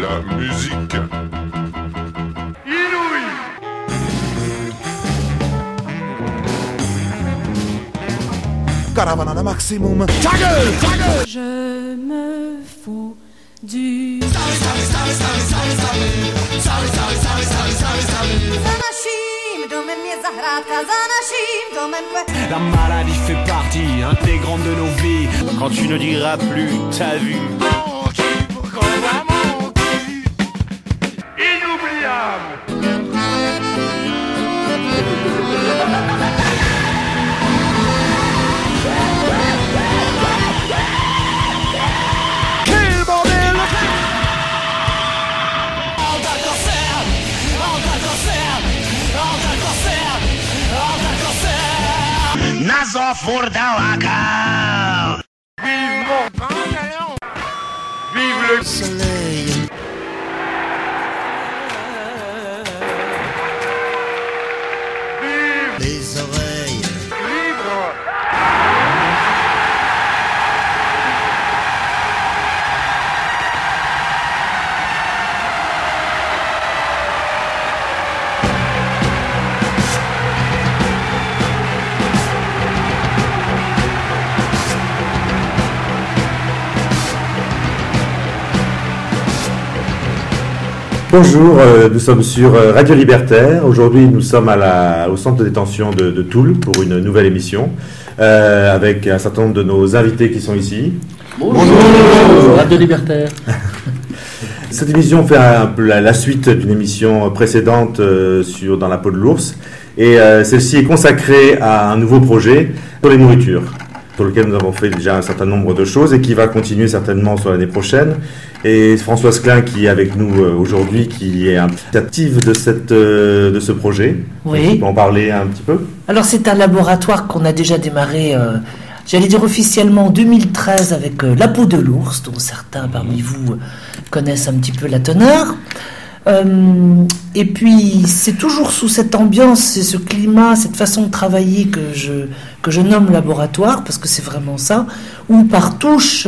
la musique. Inouï. Caravane à maximum. Ta gueule, ta gueule. Je me fous du... La maladie fait partie intégrante de nos vies. Quand tu ne diras plus ta vue. Inoubliable. Quel bordel. Nazo Furdawaka. Vive mon pantalon. Vive le soleil. Vive Les oreilles. libre. Bonjour, nous sommes sur Radio Libertaire. Aujourd'hui, nous sommes au centre de détention de Toul pour une nouvelle émission avec un certain nombre de nos invités qui sont ici. Bonjour, Radio Libertaire. Cette émission fait un peu la suite d'une émission précédente dans la peau de l'ours. Et celle-ci est consacrée à un nouveau projet sur les nourritures, sur lequel nous avons fait déjà un certain nombre de choses et qui va continuer certainement sur l'année prochaine. Et Françoise Klein qui est avec nous aujourd'hui, qui est active de ce projet. Oui. Tu peux en parler un petit peu ? Alors c'est un laboratoire qu'on a déjà démarré, j'allais dire officiellement en 2013 avec la peau de l'ours, dont certains parmi vous connaissent un petit peu la teneur. Et puis c'est toujours sous cette ambiance et ce climat, cette façon de travailler que je nomme laboratoire, parce que c'est vraiment ça, où par touches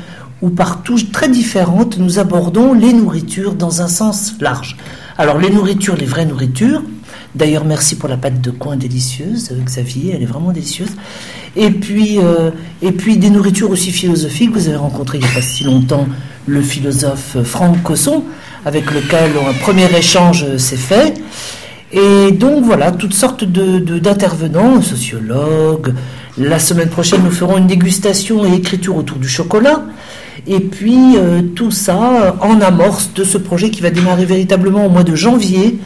très différentes, nous abordons les nourritures dans un sens large. Alors les nourritures, les vraies nourritures. D'ailleurs, merci pour la pâte de coin délicieuse, Xavier, elle est vraiment délicieuse. Et puis des nourritures aussi philosophiques. Vous avez rencontré il n'y a pas si longtemps le philosophe Franck Cosson, avec lequel un premier échange s'est fait. Et donc voilà, toutes sortes d'intervenants, sociologues. La semaine prochaine, nous ferons une dégustation et écriture autour du chocolat. Et puis tout ça en amorce de ce projet qui va démarrer véritablement au mois de janvier,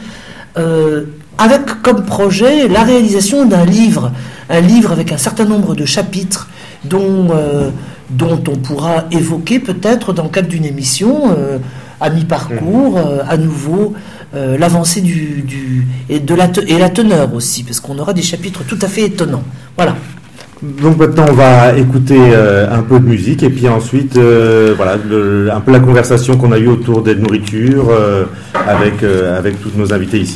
avec comme projet la réalisation d'un livre, un livre avec un certain nombre de chapitres dont on pourra évoquer peut-être dans le cadre d'une émission à mi-parcours, à nouveau l'avancée et la teneur aussi, parce qu'on aura des chapitres tout à fait étonnants. Voilà. Donc maintenant on va écouter un peu de musique et puis ensuite un peu la conversation qu'on a eue autour des nourritures avec tous nos invités ici.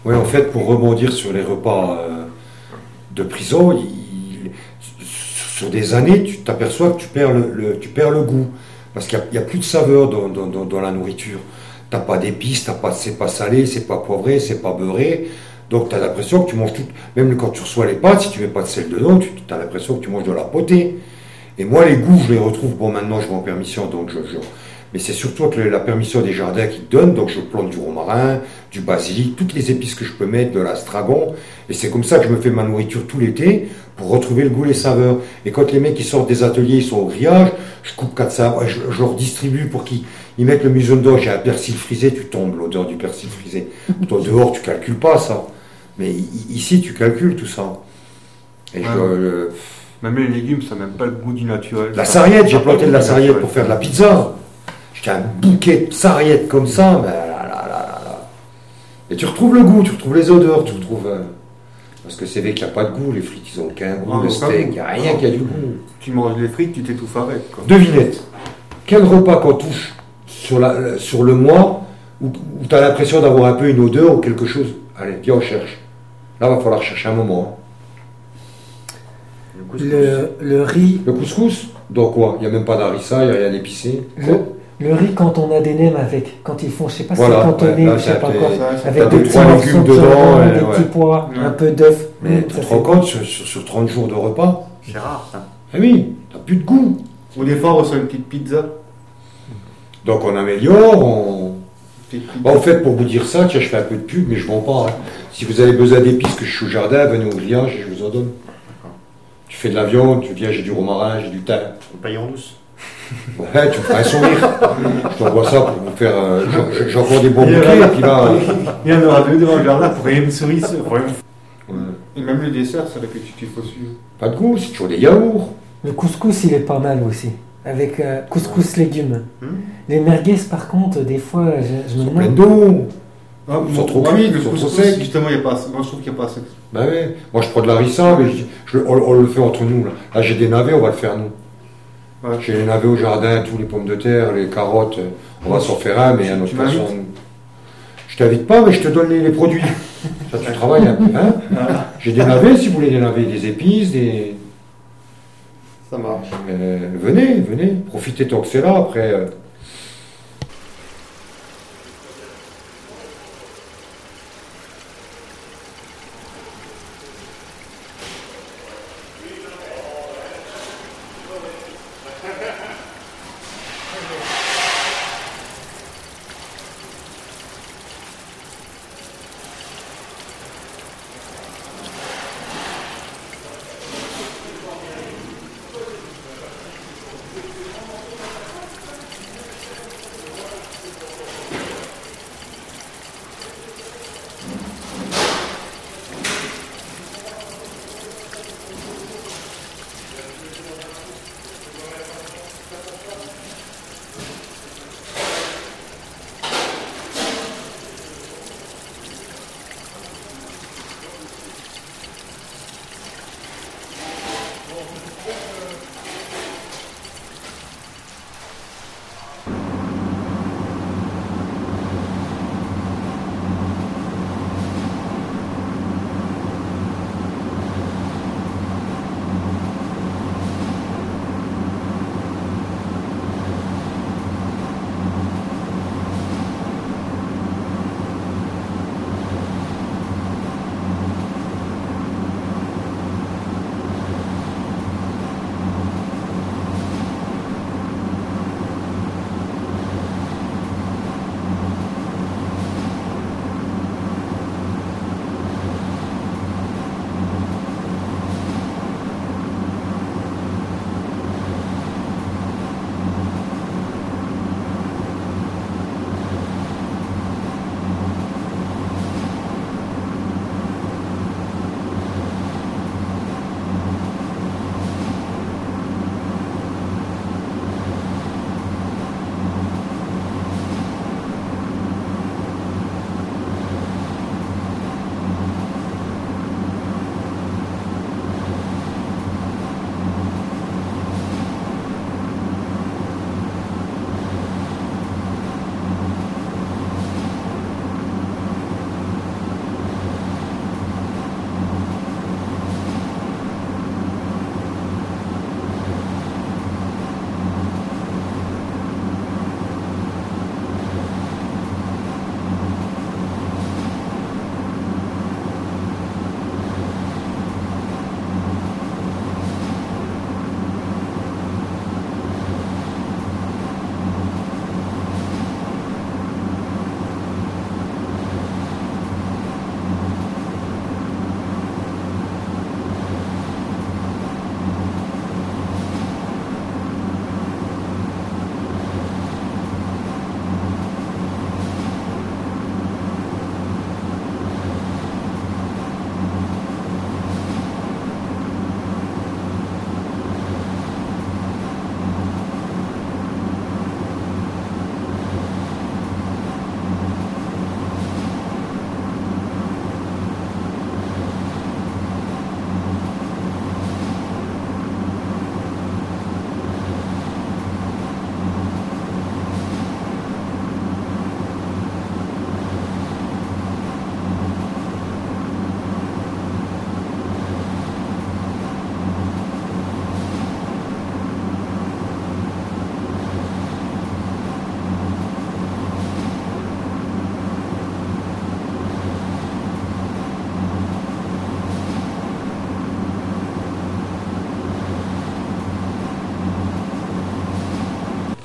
Oui, en fait, pour rebondir sur les repas de prison, sur des années, tu t'aperçois que tu perds le goût. Parce qu'il n'y a plus de saveur dans la nourriture. Tu n'as pas d'épices, c'est pas salé, c'est pas poivré, c'est pas beurré. Donc tu as l'impression que tu manges tout. Même quand tu reçois les pâtes, si tu mets pas de sel dedans, tu as l'impression que tu manges de la potée. Et moi, les goûts, je les retrouve. Bon, maintenant, je vais en permission, donc mais c'est surtout avec la permission des jardins qui te donnent. Donc je plante du romarin, du basilic, toutes les épices que je peux mettre, de l'astragon. Et c'est comme ça que je me fais ma nourriture tout l'été pour retrouver le goût, les saveurs. Et quand les mecs qui sortent des ateliers, ils sont au grillage, je coupe 4 saveurs, je leur distribue pour qu'ils mettent le museau dedans. J'ai un persil frisé, tu tombes, l'odeur du persil frisé. Toi, dehors, tu calcules pas ça. Mais ici, tu calcules tout ça. Et même les légumes, ça n'a même pas le goût du naturel. La sarriette, j'ai planté de la sarriette pour faire de la pizza. J'ai un bouquet de sarriette comme ça, mais là. Et tu retrouves le goût, tu retrouves les odeurs, tu retrouves. Parce que c'est vrai qu'il n'y a pas de goût, les frites, ils n'ont aucun goût, le steak, il n'y a rien qui a du goût. Tu manges les frites, tu t'étouffes avec. Quoi. Devinette, quel repas qu'on touche sur le mois où tu as l'impression d'avoir un peu une odeur ou quelque chose? Allez, viens, on cherche. Là, il va falloir chercher un moment. Le riz. Le couscous? Donc quoi? Il n'y a même pas d'harissa, il n'y a rien d'épicé. Le riz quand on a des nems avec, quand ils font, je sais pas si voilà, c'est cantonné ou je sais pas quoi, avec des petits légumes dedans, des petits pois, un peu d'œuf. Mais tu te rends compte sur 30 jours de repas? C'est rare ça. Ah oui, t'as plus de goût. Ou des fois on reçoit une petite pizza. Donc on améliore, Bon, en fait, pour vous dire ça, tiens, je fais un peu de pub, mais je vends pas. Hein. Si vous avez besoin d'épices que je suis au jardin, venez au grillage et je vous en donne. Tu fais de la viande, tu viens, j'ai du romarin, j'ai du thym. On paye en douce. Ouais, tu me feras un sourire. Je t'envoie ça pour vous faire. J'ai encore des bons bouquets, et puis là. Il y en aura deux devant le jardin pour une cerise. Et même le dessert, c'est répétitif aussi. Pas de goût, c'est toujours des yaourts. Le couscous, il est pas mal aussi. Avec couscous légumes. Les merguez, par contre, des fois, je me demande. Plein d'eau. Ah, ils sont trop cuits, ils sont trop secs. secs. Justement, moi je trouve qu'il n'y a pas assez. Bah ouais. Moi je prends de la harissa, mais on le fait entre nous. Là j'ai des navets, on va le faire nous. Ouais. J'ai les navets au jardin, tous les pommes de terre, les carottes, on va s'en faire un, mais à notre façon. Je t'invite pas, mais je te donne les produits. Ça, tu travailles un peu, hein. J'ai des navets, si vous voulez des navets, des épices, des. Ça marche. Venez, profitez tant que c'est là, après.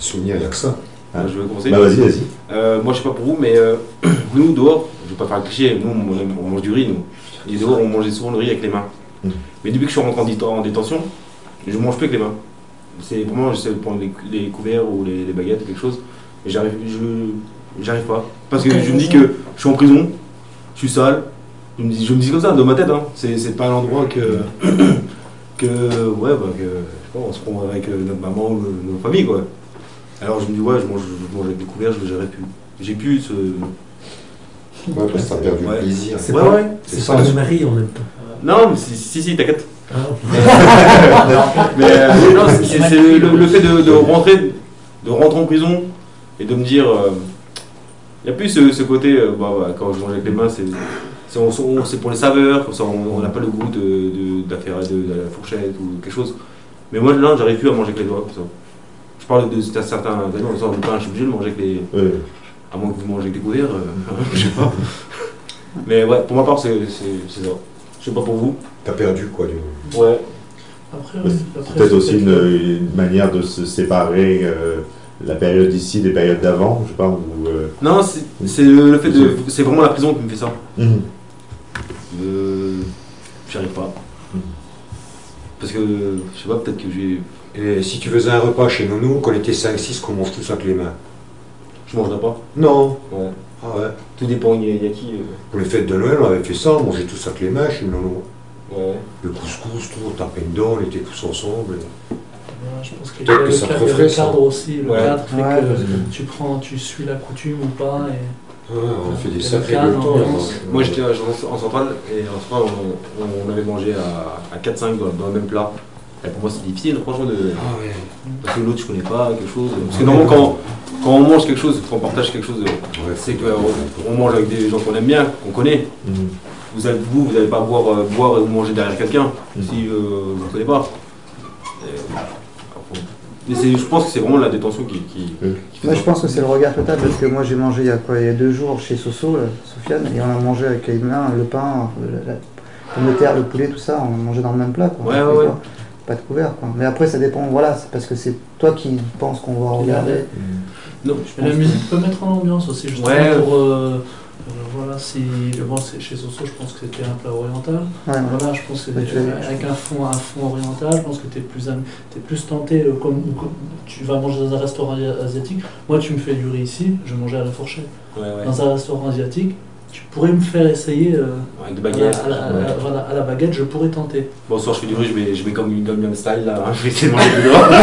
Souvenir, il n'y a que ça. Je vais commencer. Bah vas-y. Moi, je sais pas pour vous, mais nous, dehors, je vais pas faire un cliché, nous, on mange du riz, nous. Et dehors, on mangeait souvent le riz avec les mains. Mais depuis que je suis rentré en détention, je mange plus avec les mains. C'est vraiment, j'essaie de prendre les couverts ou les baguettes ou quelque chose, et j'arrive pas. Parce que je me dis que je suis en prison, je suis sale, je me dis comme ça dans ma tête, hein. C'est pas un endroit que je sais pas, on se prend avec notre maman ou notre famille, quoi. Alors je me dis, ouais, je mange avec des couverts, je gérerai plus. J'ai plus ce. Ouais, parce que t'as perdu le plaisir. C'est pas le mari en même temps. Non, mais si, t'inquiète. Mais non, c'est le fait de rentrer en prison et de me dire, il n'y a plus ce côté, quand je mange avec les mains, c'est pour les saveurs, comme ça on n'a pas le goût de la fourchette ou quelque chose. Mais moi là, j'arrive plus à manger avec les doigts, comme ça. Je parle de certains aliments, on sort du pain, je suis obligé de manger avec les. À moins que vous mangez avec des couverts, je sais pas. Mais ouais, pour ma part, c'est ça. Je sais pas pour vous. T'as perdu quoi, du coup. Ouais. C'est peut-être aussi une manière de se séparer la période d'ici des périodes d'avant, je sais pas. Non, c'est le fait de. C'est vraiment la prison qui me fait ça. J'y arrive pas. Parce que, je sais pas, peut-être que j'ai. Et si tu faisais un repas chez nous, qu'on était 5-6, qu'on mange tous avec les mains. Je mangerais pas. Non. Ouais. Ah ouais. Tout dépend, il y a qui. Pour les fêtes de Noël, on avait fait ça, on mangeait tous avec les mains chez nous. Ouais. Le couscous, tout, on tapait dedans, on était tous ensemble. Je pense qu'il y Peut-être a que ça le referait ça. cadre aussi. Le cadre fait Ouais, que tu suis la coutume ou pas. Et... Ouais, on a fait des le sacrés cadre, temps. l'ambiance. Moi j'étais en centrale et en centrale on avait mangé à 4-5 dans le même plat. Et pour moi c'est difficile franchement de. Ah ouais. Parce que l'autre je connais pas quelque chose. Parce que normalement quand on mange quelque chose, quand on partage quelque chose, c'est qu'on mange avec des gens qu'on aime bien, qu'on connaît. Vous n'allez pas boire ou manger derrière quelqu'un si vous ne connaissez pas. Mais je pense que c'est vraiment la détention qui fait Moi, ça. je pense que c'est le regard total parce que moi j'ai mangé il y a 2 jours chez Soso, Sofiane, et on a mangé avec les mains le pain, la pomme de terre, le poulet, tout ça, on a mangé dans le même plat. Quoi. Ouais. Pas de couvert. Quoi. Mais après, ça dépend, voilà, c'est parce que c'est toi qui penses qu'on va regarder. Non, Mais la musique peut mettre en ambiance aussi, justement, pour. Voilà, si bon, chez Soso, je pense que c'était un plat oriental. Ouais. Voilà, je pense que avec un fond oriental, je pense que t'es plus tenté, comme tu vas manger dans un restaurant asiatique. Moi, tu me fais du riz ici, je mangeais à la fourchette. Ouais. Dans un restaurant asiatique, tu pourrais me faire essayer avec des baguettes. à la baguette, je pourrais tenter. Bon, ce soir je fais du riz, je vais comme une Gangnam Style là, je vais essayer de manger plus dehors.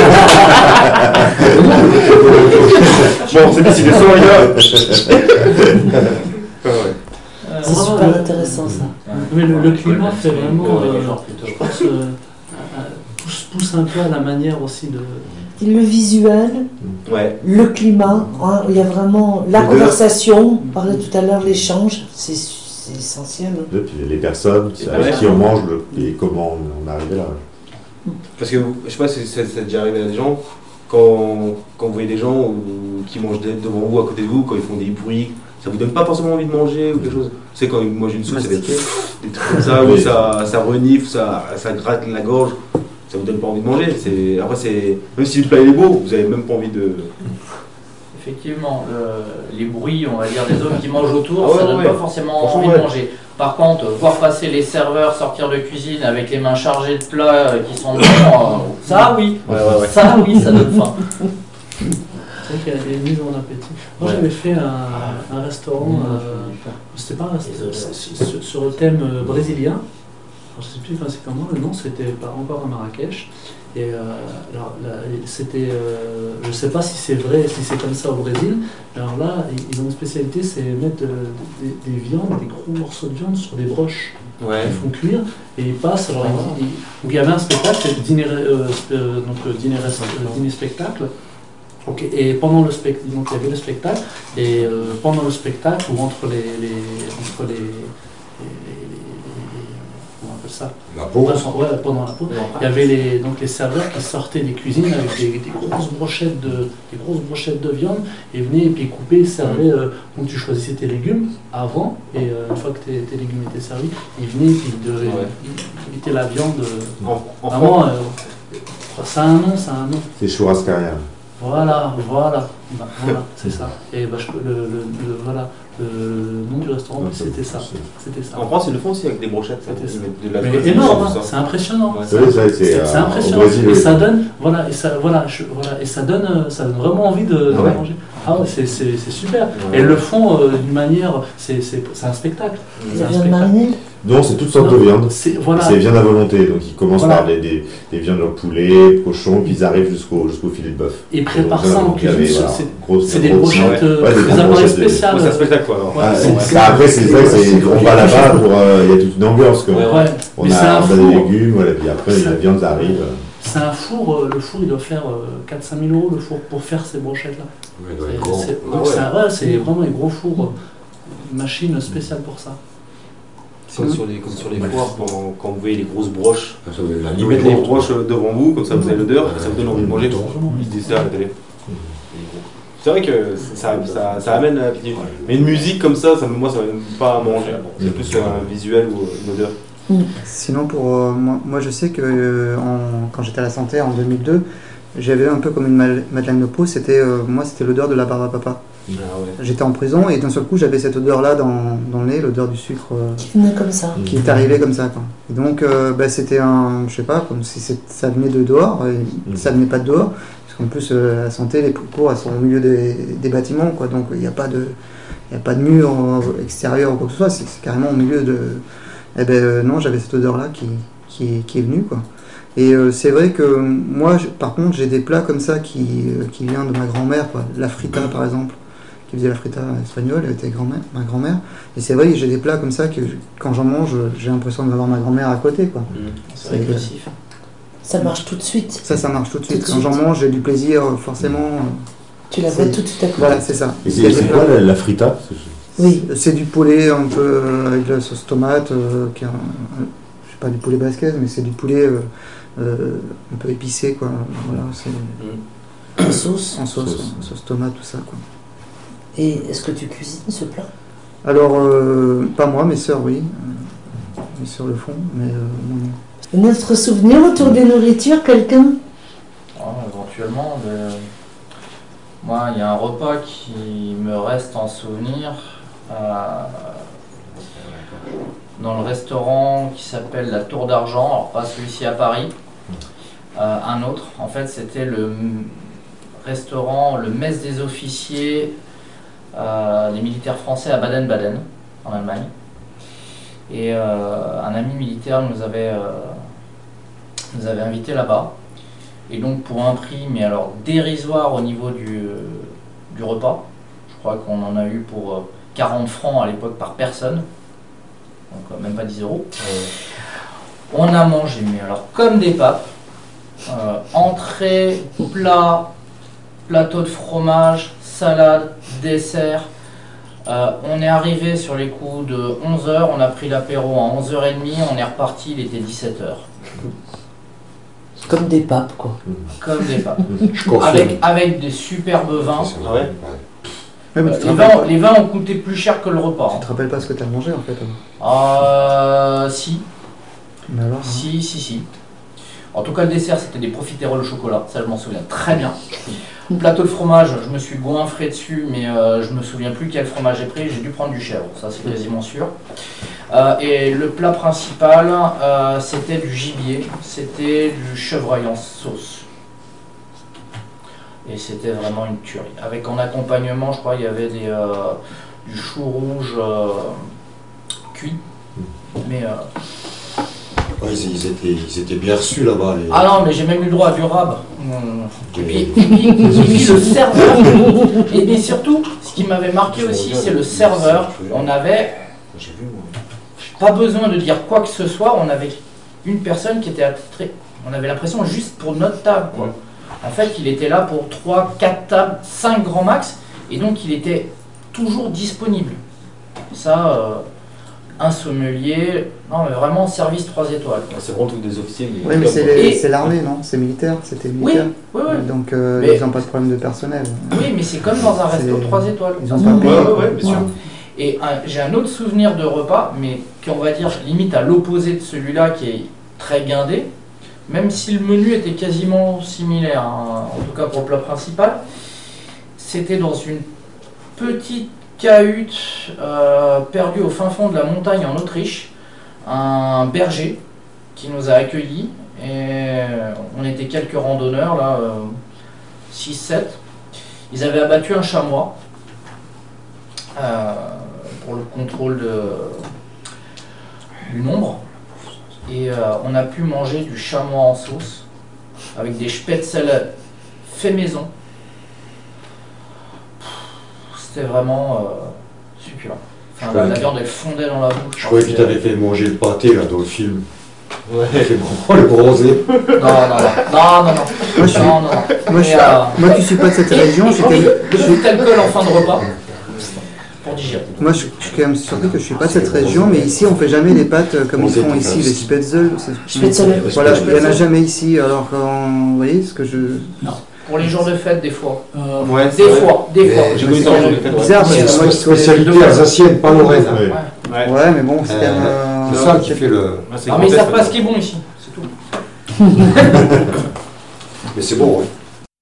Bon, c'est décidé, ça les gars. C'est super intéressant ça. Mais le climat fait vraiment, je pense, pousse un peu à la manière aussi de... Le visuel, le climat, hein, il y a vraiment la conversation, on parlait tout à l'heure, l'échange, c'est essentiel. Et puis les personnes avec qui on mange et comment on est arrivé là. Parce que je sais pas si ça déjà arrivé à des gens, quand vous voyez des gens qui mangent devant vous, à côté de vous, quand ils font des bruits, ça vous donne pas forcément envie de manger ou quelque chose. Tu sais, quand ils mangent une soupe, ça fait des trucs comme ça, où ça renifle, ça gratte la gorge, ça vous donne pas envie de manger. Après, même si le plat est beau, vous avez même pas envie de. Effectivement, les bruits, on va dire, des hommes qui mangent autour, ça donne pas forcément envie de manger. Par contre, voir passer les serveurs sortir de cuisine avec les mains chargées de plats qui sont bons, ça oui, ça oui, ça donne faim. C'est vrai qu'il y a des mises en appétit. Moi j'avais fait un restaurant, c'était pas un restaurant, sur le thème brésilien. Alors, je sais plus c'est comment, le nom c'était pas encore à Marrakech. Et c'était, je sais pas si c'est vrai, si c'est comme ça au Brésil. Alors là, ils ont une spécialité, c'est mettre des viandes, des gros morceaux de viande sur des broches. Ils font cuire et ils passent. Alors, donc il y avait un spectacle, c'est dîner spectacle. Okay. Et pendant le spectacle, donc il y avait le spectacle et pendant le spectacle ou entre les comment on appelle ça, la pause. Pendant la pause, il y avait les serveurs qui sortaient des cuisines avec des grosses brochettes de viande et venaient et puis couper, servaient. Donc tu choisissais tes légumes avant et une fois que tes légumes étaient servis, ils venaient et puis ils mettaient la viande. Vraiment, ça a un nom. C'est churrascaria. Voilà, c'est ça. Et bah, le nom du restaurant, c'était ça. En France, ils le font aussi avec des brochettes. Mais énorme, c'est impressionnant. C'est impressionnant. Et ça donne, et ça donne vraiment envie de manger. Ah ouais, c'est super. Et ils le font d'une manière, c'est un spectacle. Vous avez viande marinée? Non, c'est toutes sortes de viandes. C'est viande à volonté. Donc ils commencent par des viandes de poulet, cochon, puis ils arrivent jusqu'au filet de bœuf. Ils préparent ça en cuisine. C'est des brochettes, des appareils spéciaux. C'est un spectacle quoi. Après, c'est vrai que on va là-bas pour. Il y a toute une ambiance. On a des légumes, puis après la viande arrive. C'est un four, le four il doit faire 4-5 000 € le four pour faire ces brochettes là. C'est vraiment un gros four, une machine spéciale pour ça. Comme sur les foires, quand vous voyez les grosses broches, ils mettent les broches devant vous, comme ça vous avez l'odeur, et ça vous donne envie de manger. Ils disent ça à la télé. C'est vrai que ça amène à l'appétit. Mais une musique comme ça, moi ça m'amène pas à manger. C'est plus un visuel ou une odeur. Sinon, pour moi, je sais que quand j'étais à la santé en 2002, j'avais un peu comme une Madeleine de Proust. C'était l'odeur de la barbe à papa. Ah ouais. J'étais en prison et d'un seul coup, j'avais cette odeur-là dans le nez, l'odeur du sucre. Qui venait comme ça. Qui est arrivée comme ça. Quoi. Et donc, c'était je sais pas, comme si ça venait de dehors. Et ça venait pas de dehors. Parce qu'en plus, la santé, les cours, elles sont au milieu des bâtiments. Quoi, donc, il n'y a pas de mur extérieur ou quoi que ce soit. C'est carrément au milieu de. Non, j'avais cette odeur-là qui est venue, quoi. Et c'est vrai que moi, par contre, j'ai des plats comme ça qui viennent de ma grand-mère, quoi. La frita, par exemple, qui faisait la frita espagnole, elle était ma grand-mère. Et c'est vrai que j'ai des plats comme ça que quand j'en mange, j'ai l'impression d'avoir ma grand-mère à côté, quoi. C'est agressif. Ça marche tout de suite. Ça marche tout de suite. Quand j'en mange, j'ai du plaisir, forcément. Tu la vois tout de suite à côté. Voilà, c'est ça. Et c'est quoi la frita? Oui, c'est du poulet un peu avec de la sauce tomate, je sais pas du poulet basquez, mais c'est du poulet un peu épicé, quoi. Voilà, en sauce. En sauce tomate, tout ça, quoi. Et est-ce que tu cuisines ce plat? Alors, pas moi, mes sœurs, oui. Mes sœurs le font, mais non. Un autre souvenir autour des nourritures, quelqu'un? Éventuellement, moi, il y a un repas qui me reste en souvenir. Dans le restaurant qui s'appelle la Tour d'Argent, alors pas celui-ci à Paris, un autre. En fait, c'était le restaurant, le mess des officiers des militaires français à Baden-Baden, en Allemagne. Et un ami militaire nous avait invités là-bas. Et donc pour un prix, mais alors dérisoire au niveau du repas, je crois qu'on en a eu pour 40 francs à l'époque par personne, donc même pas 10 €. On a mangé, mais alors comme des papes, entrée, plat, plateau de fromage, salade, dessert. On est arrivé sur les coups de 11 h, on a pris l'apéro à 11 h 30, on est reparti, il était 17 h. Comme des papes, quoi. Comme des papes. Avec des superbes vins. Ah ouais. Les vins ont coûté plus cher que le repas. Tu te rappelles pas ce que tu as mangé en fait? Si. Mais alors, Si. En tout cas, le dessert, c'était des profiteroles au chocolat. Ça, je m'en souviens très bien. Le plateau de fromage, je me suis goinfré dessus, mais je me souviens plus quel fromage j'ai pris. J'ai dû prendre du chèvre, ça c'est quasiment sûr. Et le plat principal, c'était du gibier. C'était du chevreuil en sauce. Et c'était vraiment une tuerie. Avec en accompagnement, je crois, il y avait du chou rouge cuit. Mais ouais, ils étaient bien reçus là-bas. Ah non, mais j'ai même eu le droit à du rab. Et puis le serveur. Et bien surtout, ce qui m'avait marqué aussi, c'est le serveur. On avait pas besoin de dire quoi que ce soit. On avait une personne qui était attitrée. On avait l'impression juste pour notre table, quoi. En fait, il était là pour 3, 4 tables, 5 grands max, et donc il était toujours disponible. Ça, un sommelier, non mais vraiment service 3 étoiles. C'est vraiment tout des officiers. Oui, mais c'est l'armée, non? C'est militaire, c'était militaire. Oui. Donc ils n'ont pas de problème de personnel. Oui, mais c'est comme dans un resto 3 étoiles. Ils n'ont pas payé. Oui, bien sûr. Et j'ai un autre souvenir de repas, mais qu'on va dire limite à l'opposé de celui-là qui est très guindé. même si le menu était quasiment similaire, hein, en tout cas pour le plat principal, c'était dans une petite cahute perdue au fin fond de la montagne en Autriche, un berger qui nous a accueillis, et on était quelques randonneurs, là, 6-7. Ils avaient abattu un chamois pour le contrôle du nombre, et on a pu manger du chamois en sauce avec des spätzle fait maison. C'était vraiment succulent. Enfin, la viande elle fondait dans la bouche. Je croyais qu'il t'avait fait manger le pâté là dans le film. Ouais, le bronzé. Non. Moi qui suis pas de cette région, je suis d'alcool en fin de repas pour digérer. Moi je suis quand même surpris que je suis pas de cette région, mais ici on fait jamais les pâtes comme ils font ici, les spätzle. Voilà, il n'y en a jamais ici, alors vous voyez ce que je... Non. Pour les jours de fête, des fois. Des fois. J'ai connu ça en jour de fête. Bizarre, parce que c'est une spécialité alsacienne, pas lorraine. Ouais, mais bon, c'est quand même... C'est ça qui fait le... Non, mais ils savent pas ce qui est bon ici, c'est tout. Mais c'est bon, oui.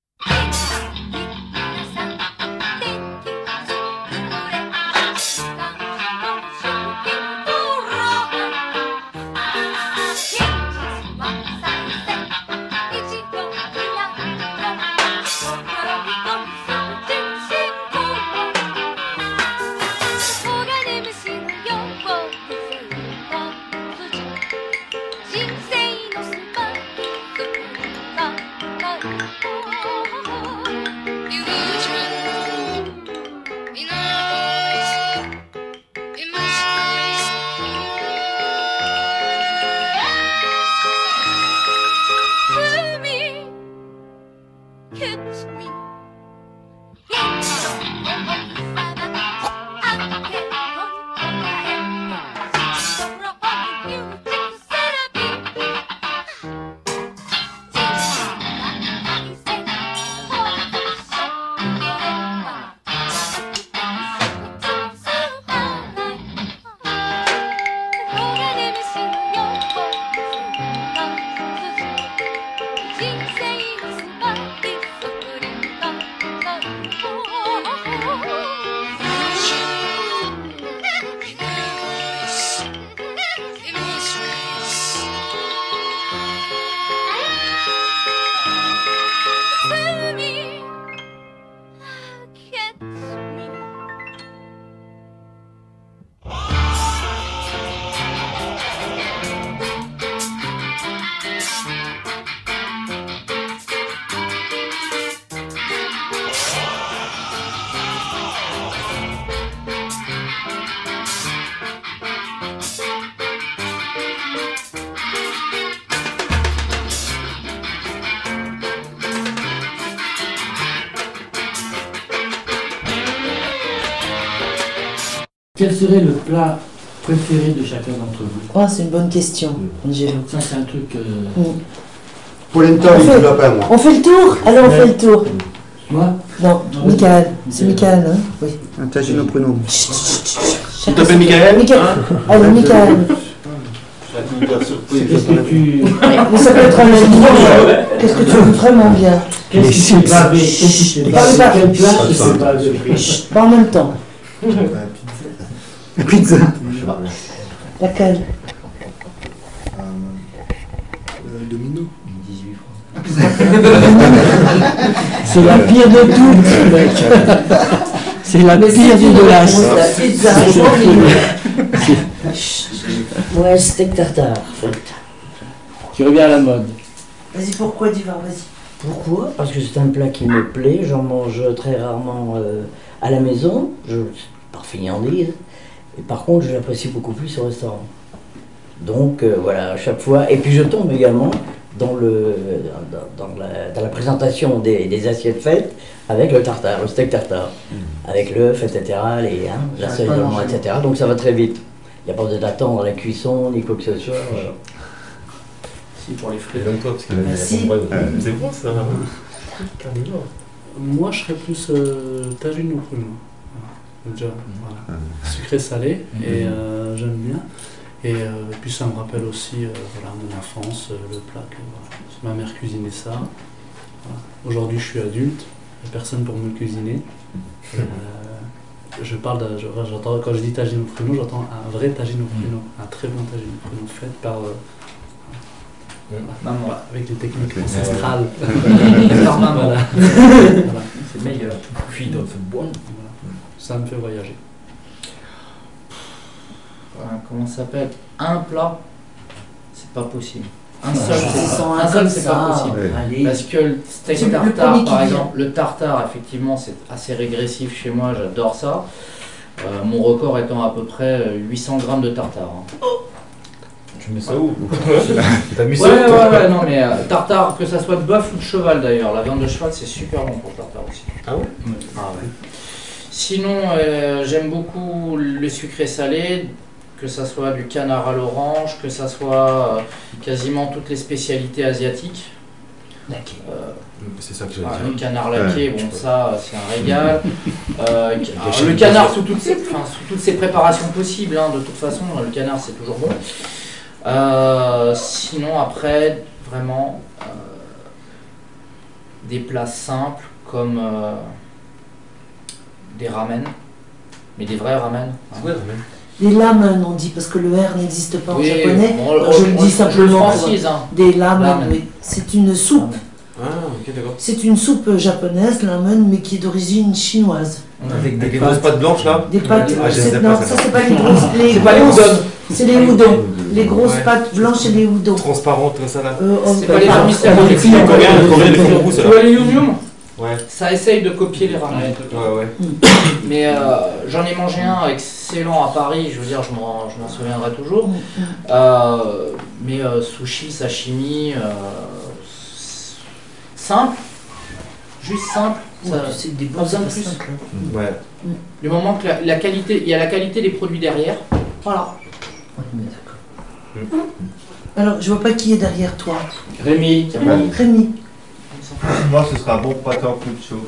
Quel serait le plat préféré de chacun d'entre vous? Oh, c'est une bonne question, Angelo. Ça, c'est un truc... Polenta avec du lapin, moi. On fait le tour? Alors, on fait le tour. Moi? Non, Michael. C'est Michael, hein? Oui. Un tagine au pruneau. Tu t'appelles Michael? Allez, Michael. Qu'est-ce que tu... Mais ça peut être un aliment. Qu'est-ce que tu veux vraiment bien? Qu'est-ce qui s'est bavé? Qu'est-ce qui s'est bavé? Quel plat qui s'est bavé? Pas en même temps. La pizza. Laquelle? Domino. 18 C'est la pire de toutes, mec. C'est la pire du Dolas. La pizza. Ouais, steak tartare. Qui revient à la mode. Vas-y, pourquoi Diva? Vas-y. Pourquoi? Parce que c'est un plat qui me plaît. J'en mange très rarement à la maison. Par fainéantise. Et par contre, je l'apprécie beaucoup plus au restaurant. Donc voilà, à chaque fois. Et puis je tombe également dans la présentation des assiettes faites avec le tartare, le steak tartare, avec l'œuf, etc., la sauce d'aliment, etc. Donc ça va très vite. Il n'y a pas besoin d'attendre la cuisson, ni quoi que ce soit. Si, pour les fruits. Si. C'est bon ça. Moi, je serais plus tagine au pruneau. Déjà, voilà. Sucré salé, et j'aime bien. Et puis ça me rappelle aussi voilà, mon enfance, le plat que ma mère cuisinait ça. Voilà. Aujourd'hui je suis adulte, il n'y a personne pour me cuisiner. Je parle j'entends, quand je dis tagine au pruneau, j'entends un vrai tagine au pruneau, un très bon tagine au pruneau fait par maman, avec des techniques ancestrales. Par maman. Voilà. C'est meilleur. Cuit dans ce bois. Voilà. Ça me fait voyager. Comment ça s'appelle? Un plat, c'est pas possible. Un seul, c'est pas possible. Ouais. Parce que le steak tartare, par exemple, le tartare, effectivement, c'est assez régressif chez moi, j'adore ça. Mon record étant à peu près 800 grammes de tartare. Tu mets ça où? T'as mis ça Ouais, non, mais tartare, que ça soit de bœuf ou de cheval d'ailleurs. La viande de cheval, c'est super bon pour le tartare aussi. Ah ouais? Ah ouais. Sinon, j'aime beaucoup le sucré salé. Que ça soit du canard à l'orange, que ça soit quasiment toutes les spécialités asiatiques. C'est ça que j'allais dire. Le canard laqué, bon ça c'est un régal. Le canard sous toutes ses préparations possibles, hein, de toute façon, le canard c'est toujours bon. Sinon après, vraiment, des plats simples comme des ramen, mais des vrais ramen. C'est quoi ramen? Les lamen, on dit, parce que le R n'existe pas en Oui, japonais. bon, je le dis simplement. Des lamen, Lamen. oui. C'est une soupe. Ah, ok, d'accord. C'est une soupe japonaise, lamen, mais qui est d'origine chinoise. Avec des grosses pâtes blanches là? Des pâtes. Ah, je les ai Non, pas, ça c'est pas les grosses. C'est pas les udon. C'est les udon. Les grosses pâtes blanches et les udon. Transparentes comme ça là. C'est pas les vermicelles. Les yum-yum. Ouais. Ça essaye de copier les ramen. Ouais. Mais j'en ai mangé un excellent à Paris, je veux dire, je m'en souviendrai toujours. Mais sushi, sashimi, simple, juste simple. C'est des pas besoin de plus. Ouais. Du moment que la qualité, il y a la qualité des produits derrière. Voilà. D'accord. Alors, je vois pas qui est derrière toi. Rémi. Rémi. Moi, ce sera un bon pâté en coup de chaud.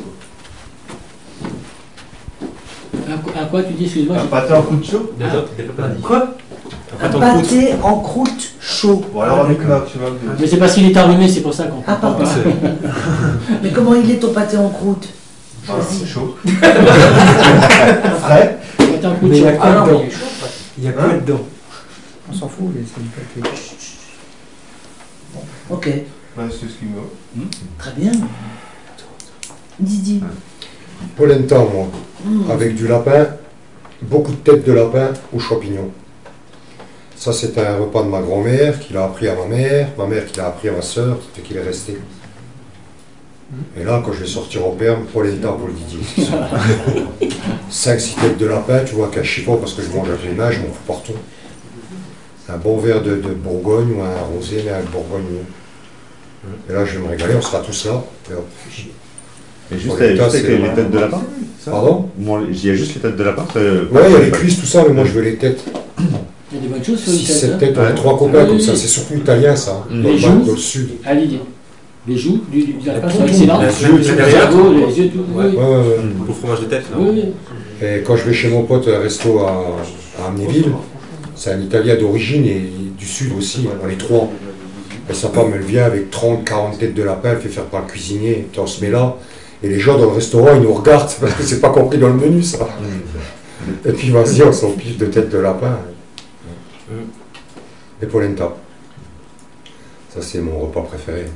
À quoi tu dis, excuse-moi? Un pâté en coup de chaud? Quoi? Un pâté en croûte chaud. Bon, alors on est là, tu vois. Mais c'est parce qu'il est arrivé, c'est pour ça qu'on Ah, pardon. Mais comment il est ton pâté en croûte? C'est chaud. Frais. Pâté en croûte Mais il y a chaud. quoi Ah, dedans? il est chaud, pâté. Il y a quoi dedans? On s'en fout, c'est une pâté. Ok. Ouais, c'est ce qu'il me. Très bien. Didi. Polenta, moi, avec du lapin, beaucoup de têtes de lapin aux champignons. Ça, c'était un repas de ma grand-mère, qu'il a appris à ma mère qui l'a appris à ma soeur, c'était qu'il est resté. Et là, quand je vais sortir au perme, polenta pour le Didier. 5-6 têtes de lapin, tu vois, qu'un chiffon, parce que je mange avec les mains, je m'en fous partout. Un bon verre de Bourgogne ou un rosé, mais un Bourgogne. Et là, je vais me régaler, on sera tous là. Et hop. Et juste avec les têtes de lapin? Pardon? Il y a juste les têtes de lapin? Ouais, il y a les cuisses, tout ça, mais moi je veux les têtes. Il y a des bonnes choses sur les têtes. 6-7 têtes, on a 3 copains comme ça, c'est surtout italien ça, dans Les joues, le sud. à l'idée. Les joues du lapin sont excellents. Les yeux, les yeux, tout. Ouais. Ouais. Pour le fromage de tête là. Oui. Et quand je vais chez mon pote à resto à Amnéville, c'est un italien d'origine et du sud aussi, on est 3. Et sa femme, elle vient avec 30-40 têtes de lapin, elle fait faire par le cuisinier, et puis on se met là. Et les gens dans le restaurant, ils nous regardent parce que c'est pas compris dans le menu ça. Et puis vas-y, on s'en piffe de tête de lapin. Et polenta. Ça, c'est mon repas préféré.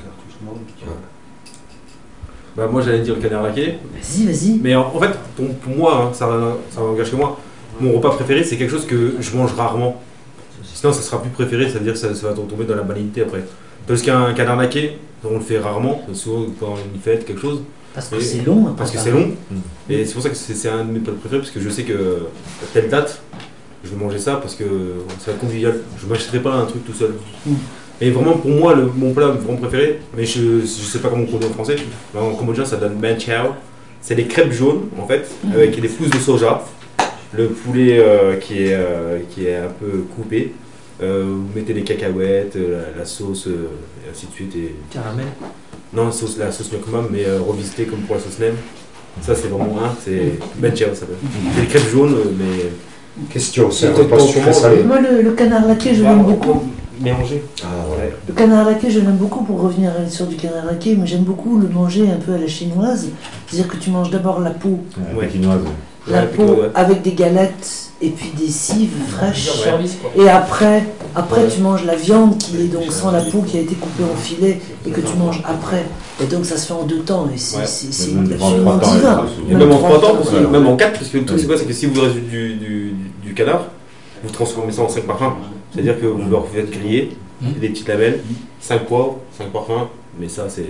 Bah, moi j'allais dire le canard laqué. Vas-y. Mais en fait, pour moi, hein, ça engage que moi, mon repas préféré c'est quelque chose que je mange rarement. Sinon ça sera plus préféré, ça veut dire que ça va tomber dans la banalité après. Parce qu'un canard laqué, on le fait rarement, souvent quand une fête, quelque chose. Parce que c'est long. Parce que c'est long. Et c'est pour ça que c'est un de mes plats préférés, parce que je sais que à telle date, je vais manger ça parce que ça va être convivial. Je ne m'achèterai pas un truc tout seul. Et vraiment, pour moi, mon plat vraiment préféré, mais je ne sais pas comment on dit en français, mais en cambodgien ça donne man chao. C'est des crêpes jaunes en fait, avec des pousses de soja, le poulet qui est un peu coupé. Vous mettez des cacahuètes, la sauce, et ainsi de suite. Et... Caramel? Non, la sauce Myokumam, mais revisitée comme pour la sauce nem. Ça, c'est vraiment c'est Ben Chao, ça s'appelle. C'est des crêpes jaunes, mais Question, c'est un repas sucré salé. Moi, le canard laqué, je l'aime beaucoup. Mélangé. Ah ouais. Le canard laqué, je l'aime beaucoup pour revenir sur du canard laqué, mais j'aime beaucoup le manger un peu à la chinoise. C'est-à-dire que tu manges d'abord la peau. Chinoise. La peau avec des galettes et puis des cives fraîches. Et après tu manges la viande qui est donc sans la peau, qui a été coupée en filets et que tu manges après. Et donc ça se fait en 2 temps. Et c'est absolument divin. Et même en 3 temps, même en 4, parce que le truc c'est quoi? C'est que si vous reste du canard, vous transformez ça en 5 parfums. C'est-à-dire que vous le faites griller, des petites lamelles, 5 poivres, 5 parfums, mais ça c'est...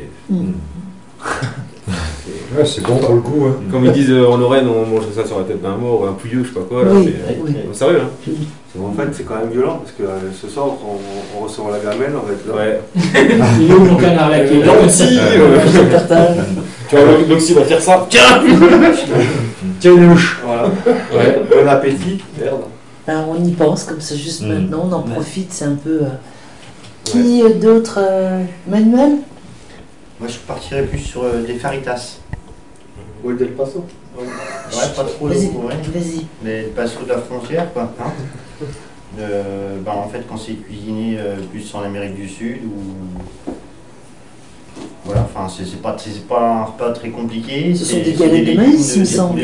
Ouais, c'est bon pour le coup. Hein. Comme ils disent en Lorraine, on mange ça sur la tête d'un mort, un pouilleux, je sais pas quoi. Là, sérieux, hein. En fait, c'est quand même violent parce que ce soir, on recevra la gamelle, on va être là. Ouais. Il est où mon canard laqué? L'oxy Tu vois, l'oxy va faire ça. Tiens une louche. Voilà. Ouais. Bon appétit. Merde. Ben, on y pense comme ça juste maintenant, on en profite, c'est un peu... Qui d'autre Manuel? Moi, je partirais plus sur des faritas. Ou del Paso. Ouais, pas trop Vas-y, lourd, ouais. vas-y. Mais le Paso de la frontière, quoi. Hein. En fait, quand c'est cuisiné plus en Amérique du Sud, ou... Voilà, enfin, c'est pas un repas très compliqué. Ce sont des galettes de maïs, il me semble.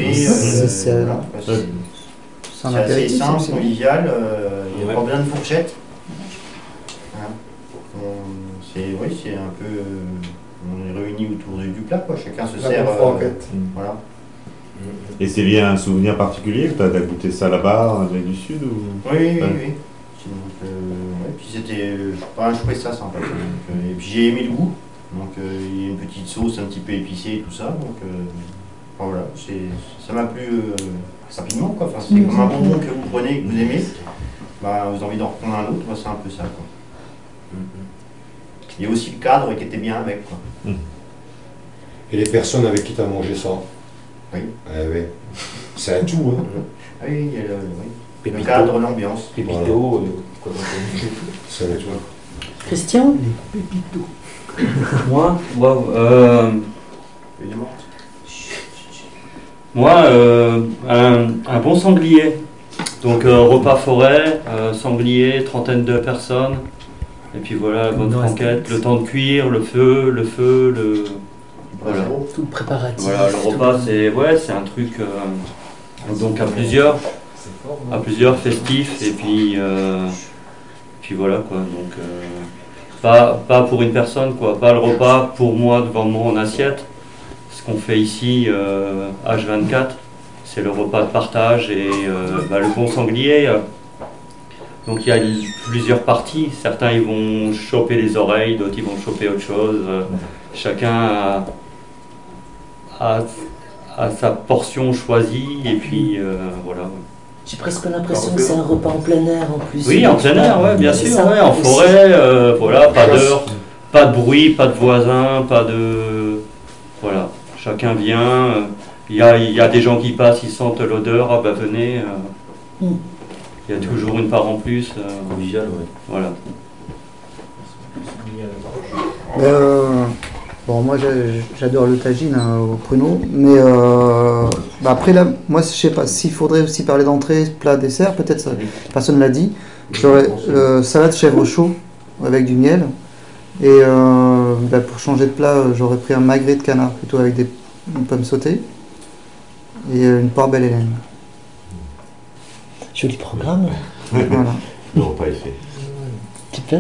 C'est assez simple, convivial, il n'y a pas besoin de fourchette. Voilà. C'est un peu... on est réunis autour du plat, quoi. Chacun se sert. Voilà. Et c'est lié à un souvenir particulier que tu as goûté ça là-bas, en Amérique du Sud ou... Oui. Puis c'était... je trouvais ça sympa. Et puis j'ai aimé le goût. Donc il y a une petite sauce un petit peu épicée et tout ça. Donc voilà, ça m'a plu rapidement, quoi. Enfin, c'est comme un bonbon que vous prenez et que vous aimez. Bah, vous avez envie d'en reprendre un autre, c'est un peu ça, quoi. Il y a aussi le cadre qui était bien avec, quoi. Et les personnes avec qui tu as mangé ça? Oui. Oui. C'est un tout, hein. Oui, il y a le cadre, l'ambiance. Pépito, c'est un tout. Christian? Les pépitos. Un bon sanglier. Donc repas forêt, sanglier, 30aine de personnes. Et puis voilà, bonne franquette, le temps de cuire, le feu, voilà. Tout le préparatif. Voilà, le repas c'est un truc donc à plusieurs festifs et puis voilà quoi. Donc pas pour une personne quoi, pas le repas pour moi devant mon assiette. Ce qu'on fait ici H24, c'est le repas de partage et le bon sanglier. Donc il y a plusieurs parties, certains ils vont choper les oreilles, d'autres ils vont choper autre chose. Chacun a sa portion choisie et puis voilà. J'ai presque l'impression que c'est un repas en plein air en plus. Oui, en plein air, ouais, bien sûr, ouais, en forêt, voilà, pas d'heure, pas de bruit, pas de voisins, pas de... Voilà, chacun vient, il y a des gens qui passent, ils sentent l'odeur, ah bah venez... Il y a toujours une part en plus. Convivial, ouais. Voilà. Bon, moi j'adore le tagine au pruneau, mais après là, moi je sais pas s'il faudrait aussi parler d'entrée, plat, dessert, peut-être ça, personne ne l'a dit. J'aurais salade chèvre chaud avec du miel, et pour changer de plat, j'aurais pris un magret de canard plutôt avec des pommes sautées et une poire belle Hélène. Joli programme. Voilà. Le repas est fait. Super.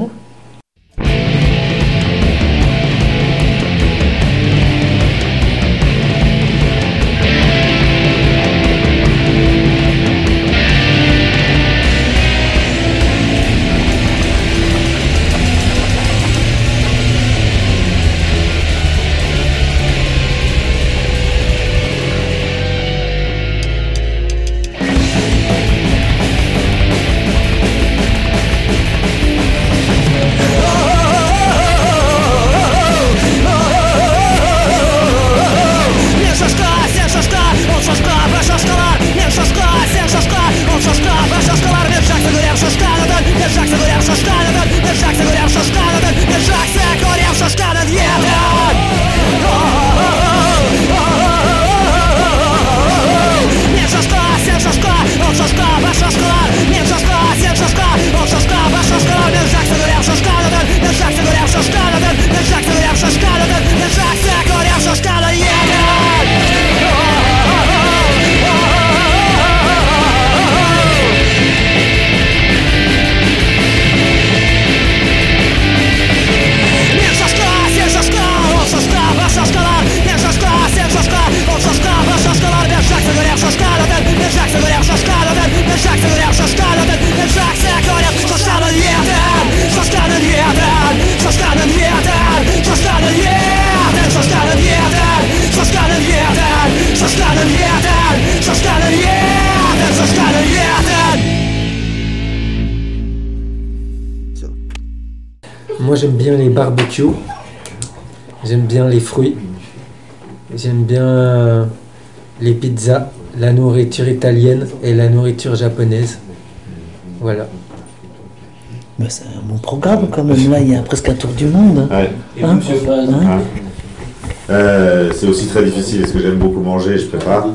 j'aime bien les barbecues, j'aime bien les fruits, j'aime bien les pizzas, la nourriture italienne et la nourriture japonaise. Voilà. Bah, c'est un bon programme quand même, là il y a presque un tour du monde. Ouais. Et vous, monsieur Hein C'est aussi très difficile parce que j'aime beaucoup manger, je prépare.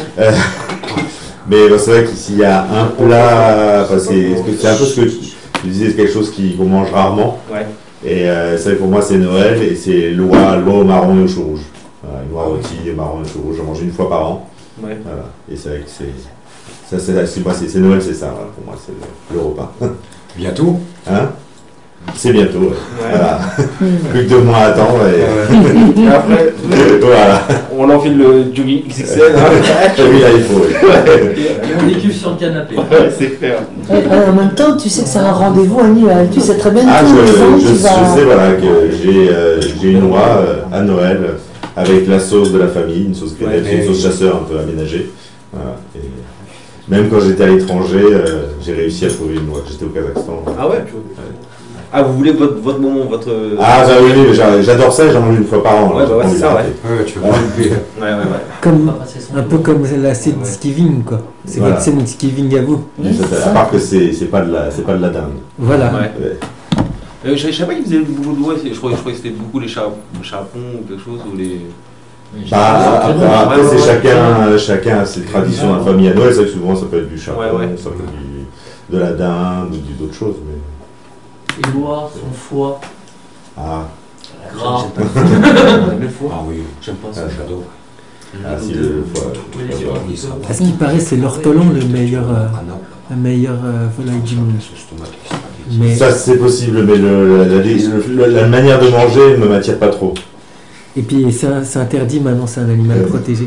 Mais c'est vrai qu'ici il y a un plat, enfin, c'est un peu ce que tu disais, c'est quelque chose qu'on mange rarement. Ouais. Et c'est vrai que pour moi c'est Noël et c'est l'oie au marron et au chou rouge. Voilà, une oie rôtie, marron et chou rouge, j'en mange une fois par an. Ouais. Voilà. Et c'est vrai que c'est Noël, c'est ça, voilà, pour moi c'est le repas. Bientôt Hein? C'est bientôt, ouais. Ouais. Voilà. Plus que 2 mois à attendre. Et après, voilà. on enfile le jogging XXL. Hein. Oui, là il faut. Ouais. Et on décuve sur le canapé. Ouais, c'est clair. En même temps, tu sais que c'est un rendez-vous annuel. Tu sais très bien Ah, que tous les ans, je tu vas... sais voilà, que j'ai une oie à Noël avec la sauce de la famille, une sauce crédelle, une sauce chasseur un peu aménagée. Voilà. Et même quand j'étais à l'étranger, j'ai réussi à trouver une oie. J'étais au Kazakhstan. Ah ouais, ah, vous voulez votre moment, votre... Ah bah oui, j'adore ça et j'en mange une fois par an. Ouais, bah ouais, c'est ça, ouais. Ouais, tu veux pas louper. Ouais. Comme, un peu comme la Thanksgiving, quoi. C'est Voilà. votre Thanksgiving à vous. À part que c'est pas de la dinde. Voilà. Ouais. Je savais pas qu'ils faisaient le boulot de doigt, je croyais que c'était beaucoup les chapons ou quelque chose, ou les... Après, c'est chacun a ses traditions dans la famille à Noël, c'est vrai que souvent ça peut être du chapon, ça peut être de la dinde, ou d'autres choses. Mais... Et l'oie, son foie. Ah. Gras. Le foie. Ah oui, j'aime pas ça, j'adore. Ah si, le foie. À ce qui paraît, c'est l'ortolan le meilleur volaille du monde. Mais... Ça c'est possible, mais la manière de manger ne m'attire pas trop. Et puis c'est interdit maintenant, c'est un animal protégé.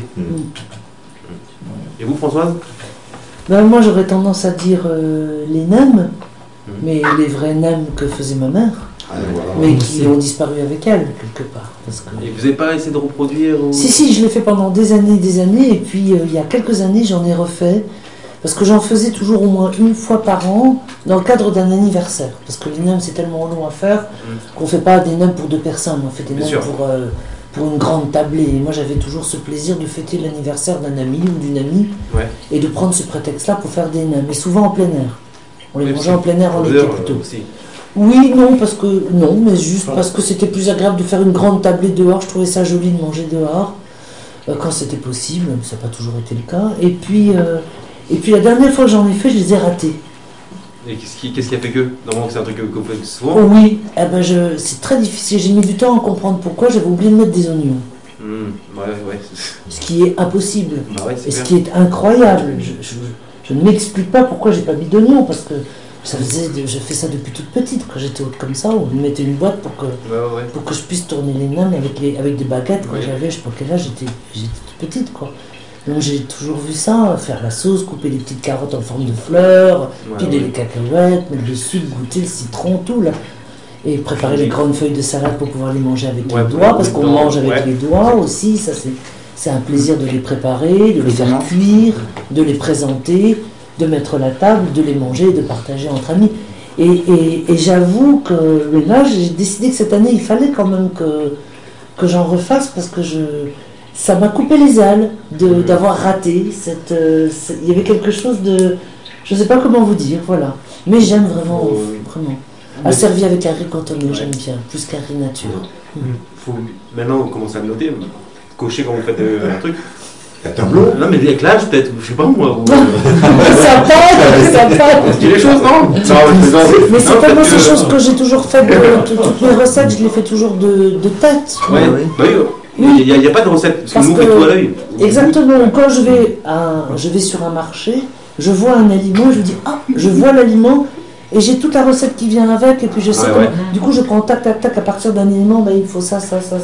Et vous, Françoise? Ben, moi j'aurais tendance à dire les nems, mais les vrais nems que faisait ma mère, mais qui ont disparu avec elle quelque part. Parce que... Et vous n'avez pas essayé de reproduire ou... Si, je l'ai fait pendant des années, et puis il y a quelques années j'en ai refait, parce que j'en faisais toujours au moins une fois par an dans le cadre d'un anniversaire. Parce que les nems c'est tellement long à faire qu'on ne fait pas des nems pour 2 personnes, on fait des nems pour une grande tablée. Et moi j'avais toujours ce plaisir de fêter l'anniversaire d'un ami ou d'une amie et de prendre ce prétexte-là pour faire des nems, mais souvent en plein air. On les mangeait en plein air en été plutôt. Oui, non, mais juste parce que c'était plus agréable de faire une grande tablée dehors. Je trouvais ça joli de manger dehors quand c'était possible, mais ça n'a pas toujours été le cas. Et puis la dernière fois que j'en ai fait, je les ai ratés. Et qu'est-ce qui a fait que? Normalement, c'est un truc que vous faites souvent? Oh oui, c'est très difficile. J'ai mis du temps à comprendre pourquoi. J'avais oublié de mettre des oignons. Ouais. Ce qui est impossible. Bah ouais, et ce qui est incroyable. Je ne m'explique pas pourquoi j'ai pas mis d'oignons, parce que j'ai fait ça depuis toute petite. Quand j'étais haute comme ça, on me mettait une boîte pour que je puisse tourner les nems avec des baguettes. Quand j'avais, je sais pas quel âge, j'étais toute petite, quoi. Donc j'ai toujours vu ça, faire la sauce, couper des petites carottes en forme de fleurs, piler les cacahuètes, mettre dessus, goûter le citron, tout là. Et préparer les grandes feuilles de salade pour pouvoir les manger avec les doigts, parce qu'on mange avec les doigts aussi, ça c'est un plaisir de les préparer, de les faire cuire, de les présenter, de mettre la table, de les manger et de partager entre amis. Et j'avoue que là j'ai décidé que cette année il fallait quand même que j'en refasse, parce que ça m'a coupé les ailes d'avoir raté il y avait quelque chose de... Je ne sais pas comment vous dire, voilà. Mais j'aime vraiment. À servir avec un riz cantonné, j'aime bien, plus qu'un riz nature. Faut maintenant commencer à noter, cocher quand vous faites un truc. Un tableau? Non, mais avec l'âge, peut-être, je sais pas moi. Ça passe. Je dis les choses, non? Mais c'est tellement ces choses que j'ai toujours faites, toutes mes recettes, je les fais toujours de tête. Ouais, bah oui. Il n'y a pas de recette, parce que nous, on fait tout à l'œil. Exactement, quand je vais sur un marché, je vois un aliment, je me dis, je vois l'aliment, et j'ai toute la recette qui vient avec, et puis je sais du coup je prends tac, à partir d'un aliment, il faut ça,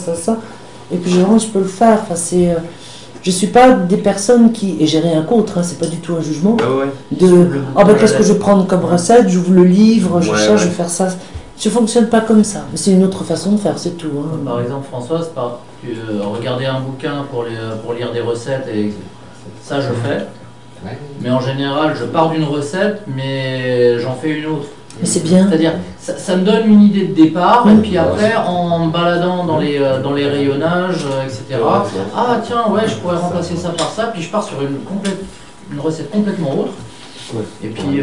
et puis je peux le faire. Enfin, je suis pas des personnes qui, et j'ai rien contre, c'est pas du tout un jugement, qu'est-ce que je vais prendre comme recette, j'ouvre le livre, je cherche, je vais faire ça. Je fonctionne pas comme ça, mais c'est une autre façon de faire, c'est tout. Par exemple, Françoise, regarder un bouquin pour lire des recettes, et ça je fais. Mais en général, je pars d'une recette, mais j'en fais une autre. Mais c'est bien. C'est-à-dire, ça me donne une idée de départ, et puis après, en me baladant dans les rayonnages, etc. Ah tiens, ouais, je pourrais remplacer ça par ça, puis je pars sur une recette complètement autre. Et puis,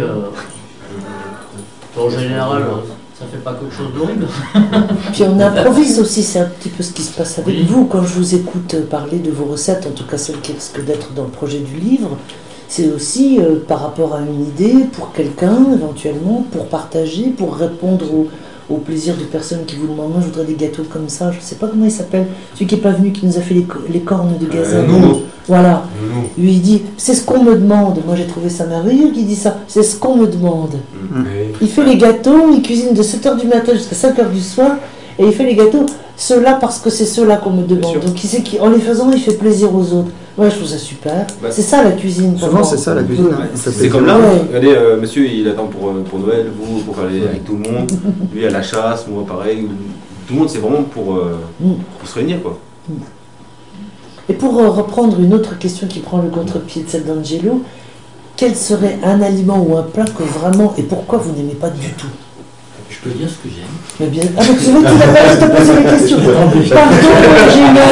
en général, ça fait pas quelque chose d'horrible. Puis on improvise aussi, c'est un petit peu ce qui se passe avec vous. Quand je vous écoute parler de vos recettes, en tout cas celles qui risquent d'être dans le projet du livre, c'est aussi par rapport à une idée pour quelqu'un, éventuellement, pour partager, pour répondre au plaisir de personnes qui vous demandent. Moi, je voudrais des gâteaux comme ça, je ne sais pas comment il s'appelle, celui qui n'est pas venu, qui nous a fait les cornes de gazelle. Voilà. Lui, il dit, c'est ce qu'on me demande. Moi, j'ai trouvé ça merveilleux qu'il dit ça. C'est ce qu'on me demande. Il fait les gâteaux, il cuisine de 7h du matin jusqu'à 5h du soir, et il fait les gâteaux, ceux-là parce que c'est ceux-là qu'on me demande. Donc, il sait qu'en les faisant, il fait plaisir aux autres. Ouais, je trouve ça super. C'est ça la cuisine. Souvent, c'est ça la cuisine. C'est comme là, regardez, monsieur, il attend pour Noël, vous pour aller avec tout le monde, lui à la chasse, moi pareil. Tout le monde, c'est vraiment pour se réunir, quoi. Et pour reprendre une autre question qui prend le contre-pied de celle d'Angelo, quel serait un aliment ou un plat que vraiment, et pourquoi vous n'aimez pas du tout? Je peux dire ce que j'aime. Mais bien. Ah, mais tu veux qu'il n'a pas te poser la question. Pardon, j'ai une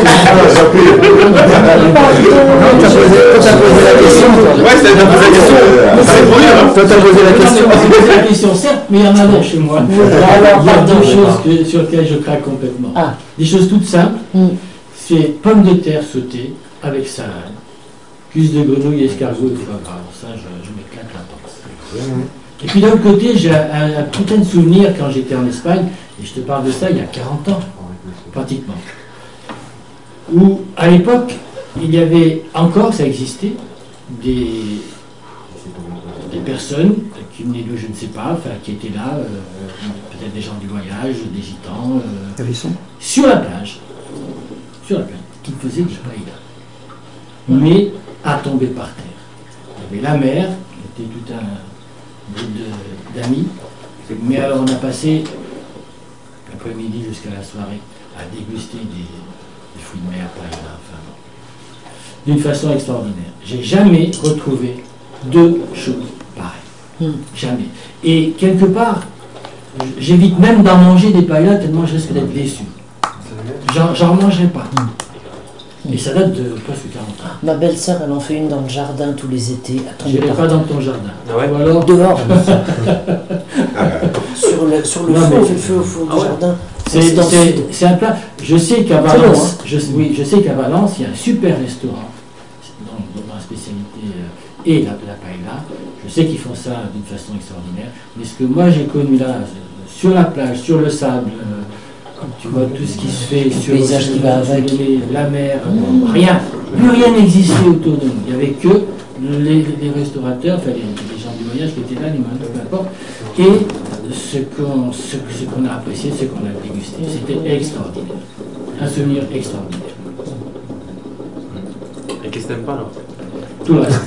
Non, t'as posé la question. Ouais, c'est t'as posé la question. Toi, t'as posé la question. J'ai posé la question, certes, mais il y en a d'autres chez moi. Il y a deux choses sur lesquelles je craque complètement. Des choses toutes simples. C'est pommes de terre sautées avec salade, cuisses de grenouille, escargot et foie gras. Ça, je m'éclate la panse. Et puis d'un autre côté, j'ai un putain de souvenir quand j'étais en Espagne, et je te parle de ça il y a 40 ans, pratiquement, où à l'époque, il y avait encore, ça existait, des personnes qui venaient d'où je ne sais pas, enfin qui étaient là, peut-être des gens du voyage, des gitans, sur la plage, qui faisaient des paellas, mais à tomber par terre. Il y avait la mer, qui était tout un groupe d'amis, mais alors on a passé l'après-midi jusqu'à la soirée à déguster des fruits de mer, paella, enfin bon, d'une façon extraordinaire. J'ai jamais retrouvé deux choses pareilles. Jamais. Et quelque part, j'évite même d'en manger des paellas tellement je risque d'être déçu. J'en mangerai pas. Et ça date de presque 40 ans. Ma belle-sœur, elle en fait une dans le jardin tous les étés. Je n'irai pas dans ton jardin. Ah ouais. Ou alors dehors. sur le feu, on fait le feu au fond du jardin. C'est un plat. Je sais qu'à Valence, je sais qu'à Valence, il y a un super restaurant dans la spécialité et la paella. Je sais qu'ils font ça d'une façon extraordinaire. Mais ce que moi j'ai connu là, sur la plage, sur le sable, tu vois tout ce qui se fait sur le paysage qui va avec la mer, rien, plus rien n'existait autour de nous. Il n'y avait que les restaurateurs, enfin les gens du voyage qui étaient là, les marins, peu importe. Et ce qu'on a apprécié, ce qu'on a dégusté, c'était extraordinaire. Un souvenir extraordinaire. Et qu'est-ce que t'aimes pas alors? Tout le reste.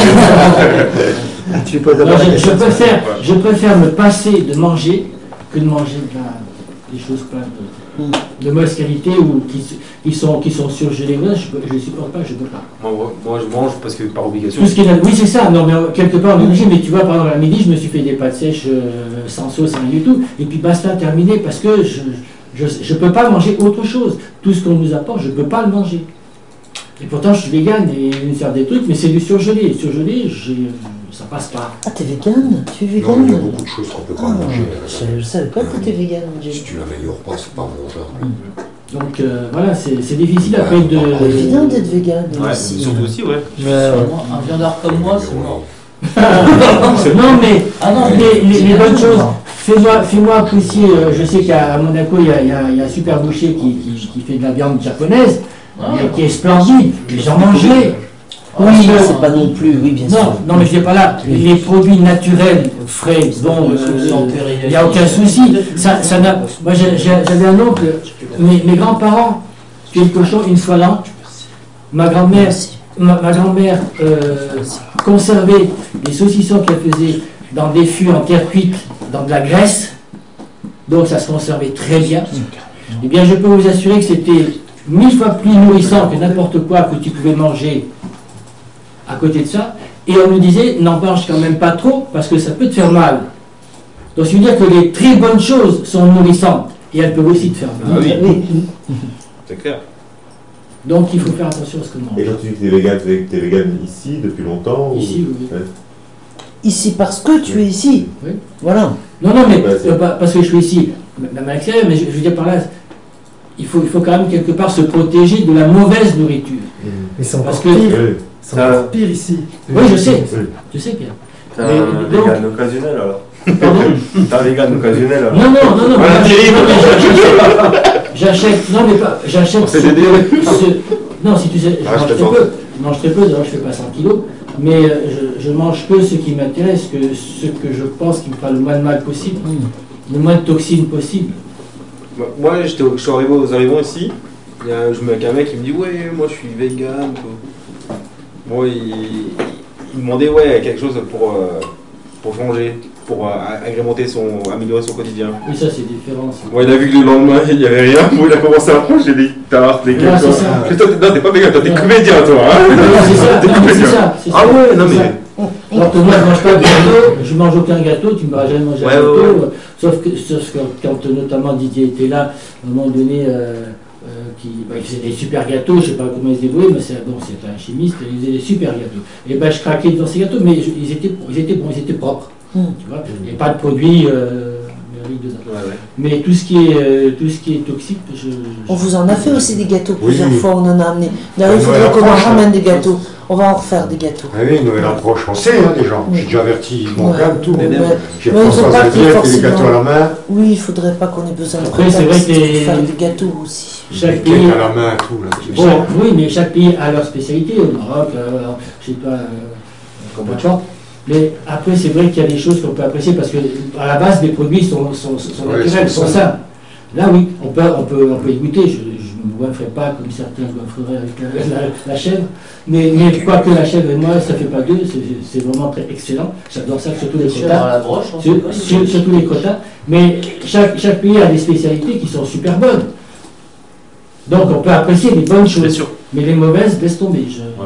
Je préfère me passer de manger que de manger des choses plein de mauvaise qualité ou qui sont surgelées. Je ne supporte pas, je ne peux pas. Moi je mange parce que par obligation. Oui, c'est ça. Non, mais quelque part on est obligé. Mais tu vois, par exemple, à midi, je me suis fait des pâtes sèches sans sauce, rien du tout. Et puis basta, terminé, parce que je ne peux pas manger autre chose. Tout ce qu'on nous apporte, je ne peux pas le manger. Et pourtant, je suis vegan et une serre des trucs, mais c'est du surgelé. Surgelé, ça passe pas. Ah, t'es vegan? Tu es vegan? Non, il y a beaucoup de choses qu'on peut pas manger. Je savais pas que t'étais vegan. Si tu l'améliores pas, c'est pas bon genre. Donc voilà, c'est difficile après de. C'est évident d'être vegan. Ouais, surtout aussi, ouais. Un viandard comme moi, c'est bon. Non, mais les bonnes choses. Fais-moi apprécier. Je sais qu'à Monaco, il y a un super boucher qui fait de la viande japonaise, qui est splendide. Mais j'en mangerai. Oui, c'est pas non plus, oui, bien sûr. Non, mais je dis pas là. Les produits naturels, frais, bon, il n'y a aucun souci. Moi, j'avais un oncle, mes grands-parents tuaient le cochon une fois l'an. Ma grand-mère conservait les saucissons qu'elle faisait dans des fûts en terre cuite, dans de la graisse. Donc, ça se conservait très bien. Eh bien, je peux vous assurer que c'était 1000 fois plus nourrissant que n'importe quoi que tu pouvais manger à côté de ça, et on nous disait, n'en mange quand même pas trop, parce que ça peut te faire mal. Donc je veux dire que les très bonnes choses sont nourrissantes et elles peuvent aussi te faire mal. Ah oui. C'est clair. Donc il faut faire attention à ce que l'on mange. Et quand tu dis que tu es vegan ici depuis longtemps Ici, oui. Ouais. Ici parce que tu es ici. Oui. Voilà. Non, mais parce que je suis ici, même à l'extérieur, mais je veux dire par là, il faut quand même quelque part se protéger de la mauvaise nourriture. Mais c'est encore Parce que pire. C'est encore pire ici. Oui, je sais, Pierre. T'es un vegan occasionnel alors. Pardon. T'es un vegan occasionnel alors. Non. Voilà, J'achète. Non, mais pas. J'achète. Non, si tu sais, je mange très peu, d'ailleurs je fais pas 100 kilos, mais je mange que ce qui m'intéresse, ce que je pense qui me fera le moins de mal possible, le moins de toxines possible. Moi, je suis arrivé aux arrivants ici, je me mets avec un mec qui me dit ouais, moi je suis vegan. Moi, il demandait quelque chose pour changer, pour améliorer son quotidien. Oui, ça c'est différent. Moi, il a vu que le lendemain il n'y avait rien, moi il a commencé à approcher, j'ai dit t'as les gars. Non, t'es pas vegan, toi t'es comédien toi. C'est ça. Ah ouais, non mais. Alors que moi je mange pas de gâteau, je mange aucun gâteau, tu ne m'auras jamais mangé un gâteau. Sauf que quand notamment Didier était là, à un moment donné, il faisait des super gâteaux, je ne sais pas comment ils se débrouillaient, mais c'est un chimiste, il faisait des super gâteaux. Et ben je craquais dans ces gâteaux, mais ils étaient bons, ils étaient propres. Tu vois, il n'y a pas de produits dedans. Mais tout ce qui est toxique, On vous en a fait aussi des gâteaux plusieurs fois, on en a amené. D'ailleurs, il faudrait qu'on en ramène des gâteaux. On va en refaire des gâteaux. Ah oui, Noël approche, on sait les gens. J'ai déjà averti mon gamme, tout. J'ai mais François Xavier qui les gâteaux à la main. Oui, il ne faudrait pas qu'on ait besoin de après, c'est vrai que faire des gâteaux aussi. Chaque pays à la main, tout. Là, oui, mais chaque pays a leur spécialité. Au Maroc, je ne sais pas, Cambodge. Mais après, c'est vrai qu'il y a des choses qu'on peut apprécier parce que à la base, les produits sont naturels, sont sains. Là, oui, on peut y goûter. Je ne me goinfrerai pas comme certains goinfreraient avec la chèvre. Mais quoique la chèvre et moi, ça ne fait pas deux, c'est vraiment très excellent. J'adore ça, surtout les quotas. Surtout les quotas. Mais chaque pays a des spécialités qui sont super bonnes. Donc on peut apprécier les bonnes choses. Mais les mauvaises, laisse tomber.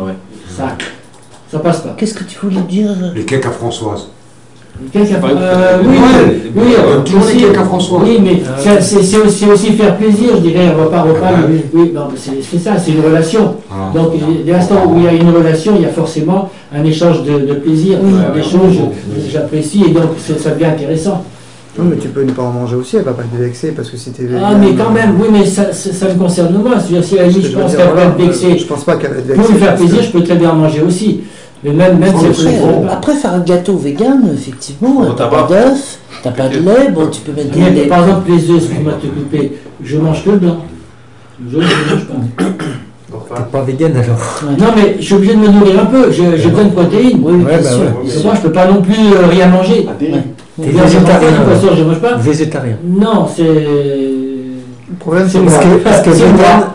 Ça passe pas. Qu'est-ce que tu voulais dire? Les cakes à Françoise. Oui, toujours les cakes à Françoise. Oui, mais c'est aussi faire plaisir, je dirais, un repas. Oui, non, c'est ça, c'est une relation. Donc, dès l'instant où il y a une relation, il y a forcément un échange de plaisir, des choses que j'apprécie, et donc ça devient intéressant. Non, mais tu peux ne pas en manger aussi, elle va pas te vexer parce que si t'es vegan. Ah, mais quand même, oui, mais ça me concerne moi. C'est-à-dire, si à la limite, je pense qu'elle va être vexée. Je pense pas qu'elle va être vexée. Pour lui faire plaisir, je peux très bien en manger aussi. Mais même si après, faire un gâteau vegan, effectivement, t'as pas d'œufs, t'as pas de lait, bon, tu peux mettre des lait. Par exemple, les œufs, excuse-moi de te couper, je mange que le blanc. Le jaune, je ne mange pas. T'es pas vegan alors? Non, mais je suis obligé de me nourrir un peu, j'ai besoin de protéines. Oui, bien sûr. Moi, je peux pas non plus rien manger. T'es végétarien? De toute façon, je mange pas. Végétarien? Non, c'est... Le problème, c'est parce que vegan,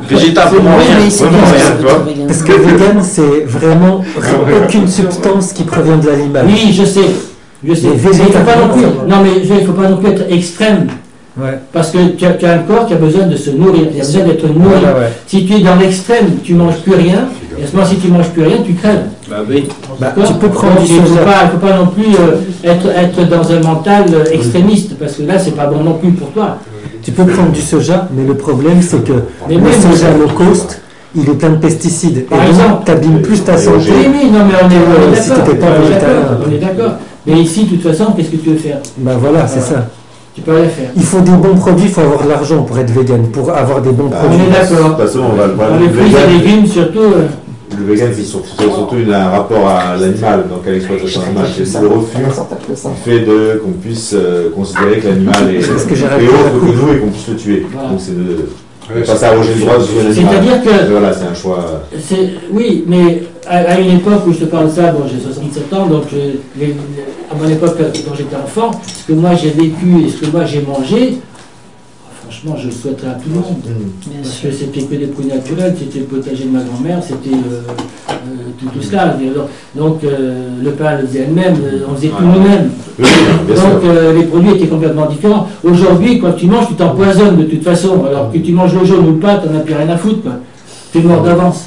parce que vegan, c'est vraiment aucune substance qui provient de l'animal. Oui, je sais. Mais il faut pas non plus être extrême. Ouais. Parce que tu as un corps qui a besoin de se nourrir, il a besoin d'être nourri. Ouais. Si tu es dans l'extrême, tu ne manges plus rien, et à ce moment, si tu ne manges plus rien, tu crèves. Tu peux prendre il ne faut pas non plus être dans un mental extrémiste, parce que là, c'est pas bon non plus pour toi. Tu peux prendre du soja, mais le problème, c'est que le soja low cost, il est plein de pesticides. Par exemple, tu abîmes plus ta santé. Oui, non, mais on est si tu n'étais pas végétarien. On est d'accord. Mais ici, de toute façon, qu'est-ce que tu veux faire? Voilà, c'est ça. Tu peux rien faire. Il faut des bons produits, il faut avoir de l'argent pour être vegan, pour avoir des bons produits. On est d'accord. De toute façon, Dans les fruits et légumes, surtout. Le vegan, c'est surtout un rapport à l'animal, donc à l'exploitation animale. C'est le refus du fait qu'on puisse considérer que l'animal est autre que nous et qu'on puisse le tuer. Donc c'est de pas s'arroger le droit de tuer l'animal. C'est-à-dire que... Voilà, c'est un choix... Oui, mais à une époque où je te parle de ça, bon, j'ai 67 ans, donc à mon époque, quand j'étais enfant, ce que moi j'ai vécu et ce que moi j'ai mangé, franchement, je le souhaiterais à tout le monde. Parce que c'était que des produits naturels, c'était le potager de ma grand-mère, c'était tout cela. Donc le pain, elle le faisait elle-même, on faisait tout nous-mêmes. Donc les produits étaient complètement différents. Aujourd'hui, quand tu manges, tu t'empoisonnes de toute façon. Alors que tu manges le jaune ou le pain, t'en as plus rien à foutre. T'es mort d'avance.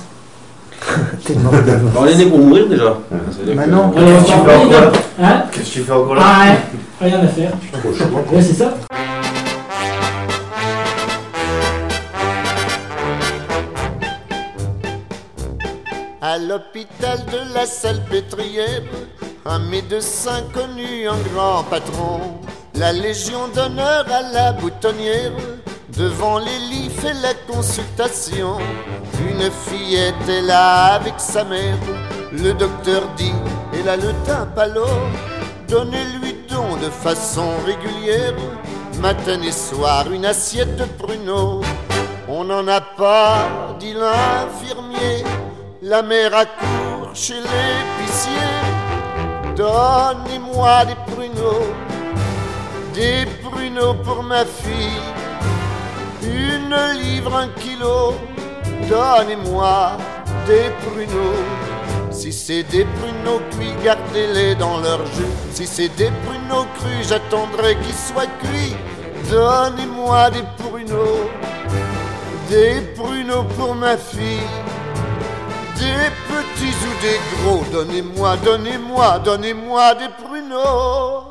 On est né pour mourir déjà. Maintenant, qu'est-ce que tu fais encore là? Rien à faire. Trop chaud. Ouais, c'est ça. À l'hôpital de la Salpêtrière, un médecin connu, un grand patron, la Légion d'honneur à la boutonnière, devant les lits fait la consultation. Une fillette est là avec sa mère, le docteur dit, elle a le teint pâle, donnez-lui donc de façon régulière, matin et soir, une assiette de pruneaux. On n'en a pas, dit l'infirmier. La mère accourt chez l'épicier. Donnez-moi des pruneaux pour ma fille. 1 livre, 1 kilo. Donnez-moi des pruneaux. Si c'est des pruneaux cuits, gardez-les dans leur jus. Si c'est des pruneaux crus, j'attendrai qu'ils soient cuits. Donnez-moi des pruneaux pour ma fille. Des petits ou des gros, donnez-moi des pruneaux.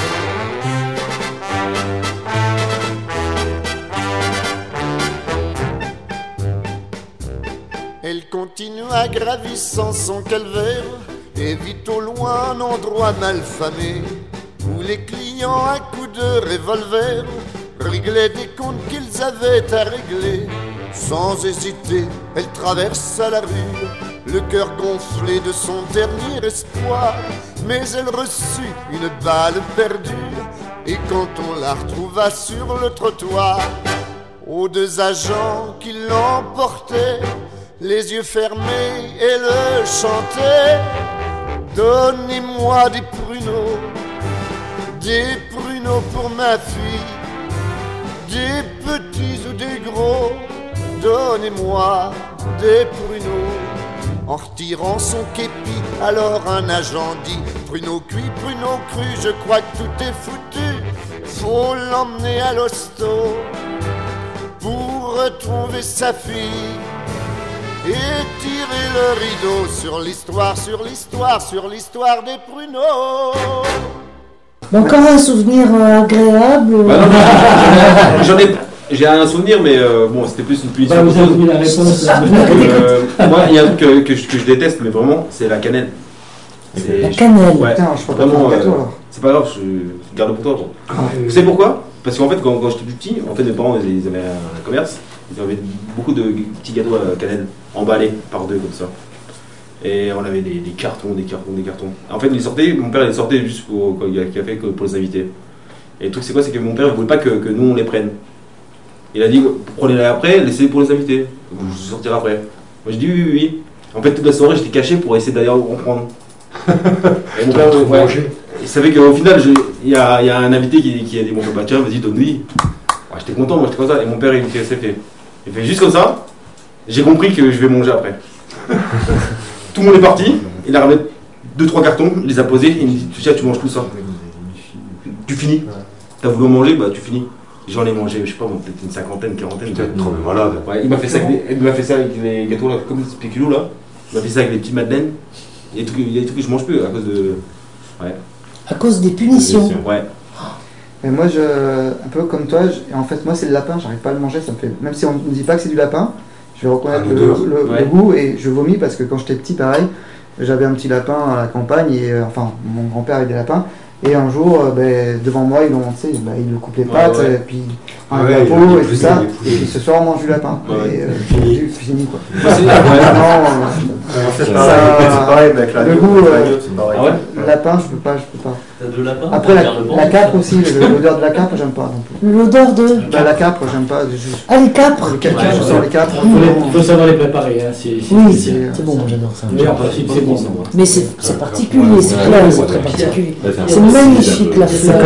Elle continua gravissant son calvaire et vit au loin un endroit malfamé où les clients à coups de revolver réglaient des comptes qu'ils avaient à régler. Sans hésiter, elle traversa la rue, le cœur gonflé de son dernier espoir. Mais elle reçut une balle perdue, et quand on la retrouva sur le trottoir, aux 2 agents qui l'emportaient, les yeux fermés, elle chantait. Donnez-moi des pruneaux pour ma fille, des petits ou des gros. Donnez-moi des pruneaux. En retirant son képi, alors un agent dit: pruneaux cuits, pruneaux crus, je crois que tout est foutu. Faut l'emmener à l'hosto pour retrouver sa fille et tirer le rideau sur l'histoire des pruneaux. Encore un souvenir agréable. Bah non, j'ai un souvenir, mais bon, c'était plus une punition. Vous avez oublié la réponse. Moi, il y a un truc que je déteste, mais vraiment, c'est la cannelle. La cannelle. Ouais, Putain, je crois pas vraiment. faire un gâteau, alors. C'est pas grave, je garde pour toi. Bon. Vous savez pourquoi? Parce qu'en fait, quand j'étais plus petit, en fait, mes parents ils avaient un commerce, ils avaient beaucoup de petits gâteaux à la cannelle, emballés par 2 comme ça. Et on avait des cartons. En fait, mon père les sortait juste pour les invités. Et le truc, c'est quoi? C'est que mon père ne voulait pas que nous on les prenne. Il a dit: prenez-les après, laissez-les pour les invités. Je sortirai après. Moi, je dis oui. En fait, toute la soirée, j'étais caché pour essayer d'aller en prendre. Et mon père, il savait qu'au final, il y a un invité qui a dit: bon, bah tiens, vas-y, donne-lui. Ouais, j'étais content, moi, j'étais comme ça. Et mon père, il me fait juste comme ça. J'ai compris que je vais manger après. Tout le monde est parti. Il a ramené 2-3 cartons, il les a posés. Il me dit: tiens, tu manges tout ça. Tu finis. T'as voulu en manger, bah tu finis. J'en ai mangé, je sais pas, peut-être une 50aine, 40aine. Peut-être trop malade. Ouais, il m'a fait ça avec les gâteaux là, comme des spéculoos là. Il m'a fait ça avec les petites madeleines. Il y a des trucs que je mange plus à cause de. Ouais. À cause des punitions. Ouais. Mais moi, un peu comme toi, en fait, moi, c'est le lapin, j'arrive pas à le manger, ça me fait. Même si on ne dit pas que c'est du lapin, je vais reconnaître le goût et je vomis parce que quand j'étais petit, pareil, j'avais un petit lapin à la campagne et enfin, mon grand-père avait des lapins. Et un jour, devant moi, il lui coupe les pattes, et puis un gâteau et tout ça. Et puis ce soir, on mange du lapin. Et fini quoi. C'est pareil, avec la le goût, pareil. lapin, je peux pas. T'as de lapin. Après, la capre aussi, l'odeur de la capre, j'aime pas non plus. L'odeur de. La capre, j'aime pas. Ah, les capres. Je sens les capres. Il faut savoir les préparer. Oui, c'est bon, j'adore ça. Mais en principe, c'est bon. Mais c'est particulier, c'est clair, c'est très particulier. C'est magnifique la fleur.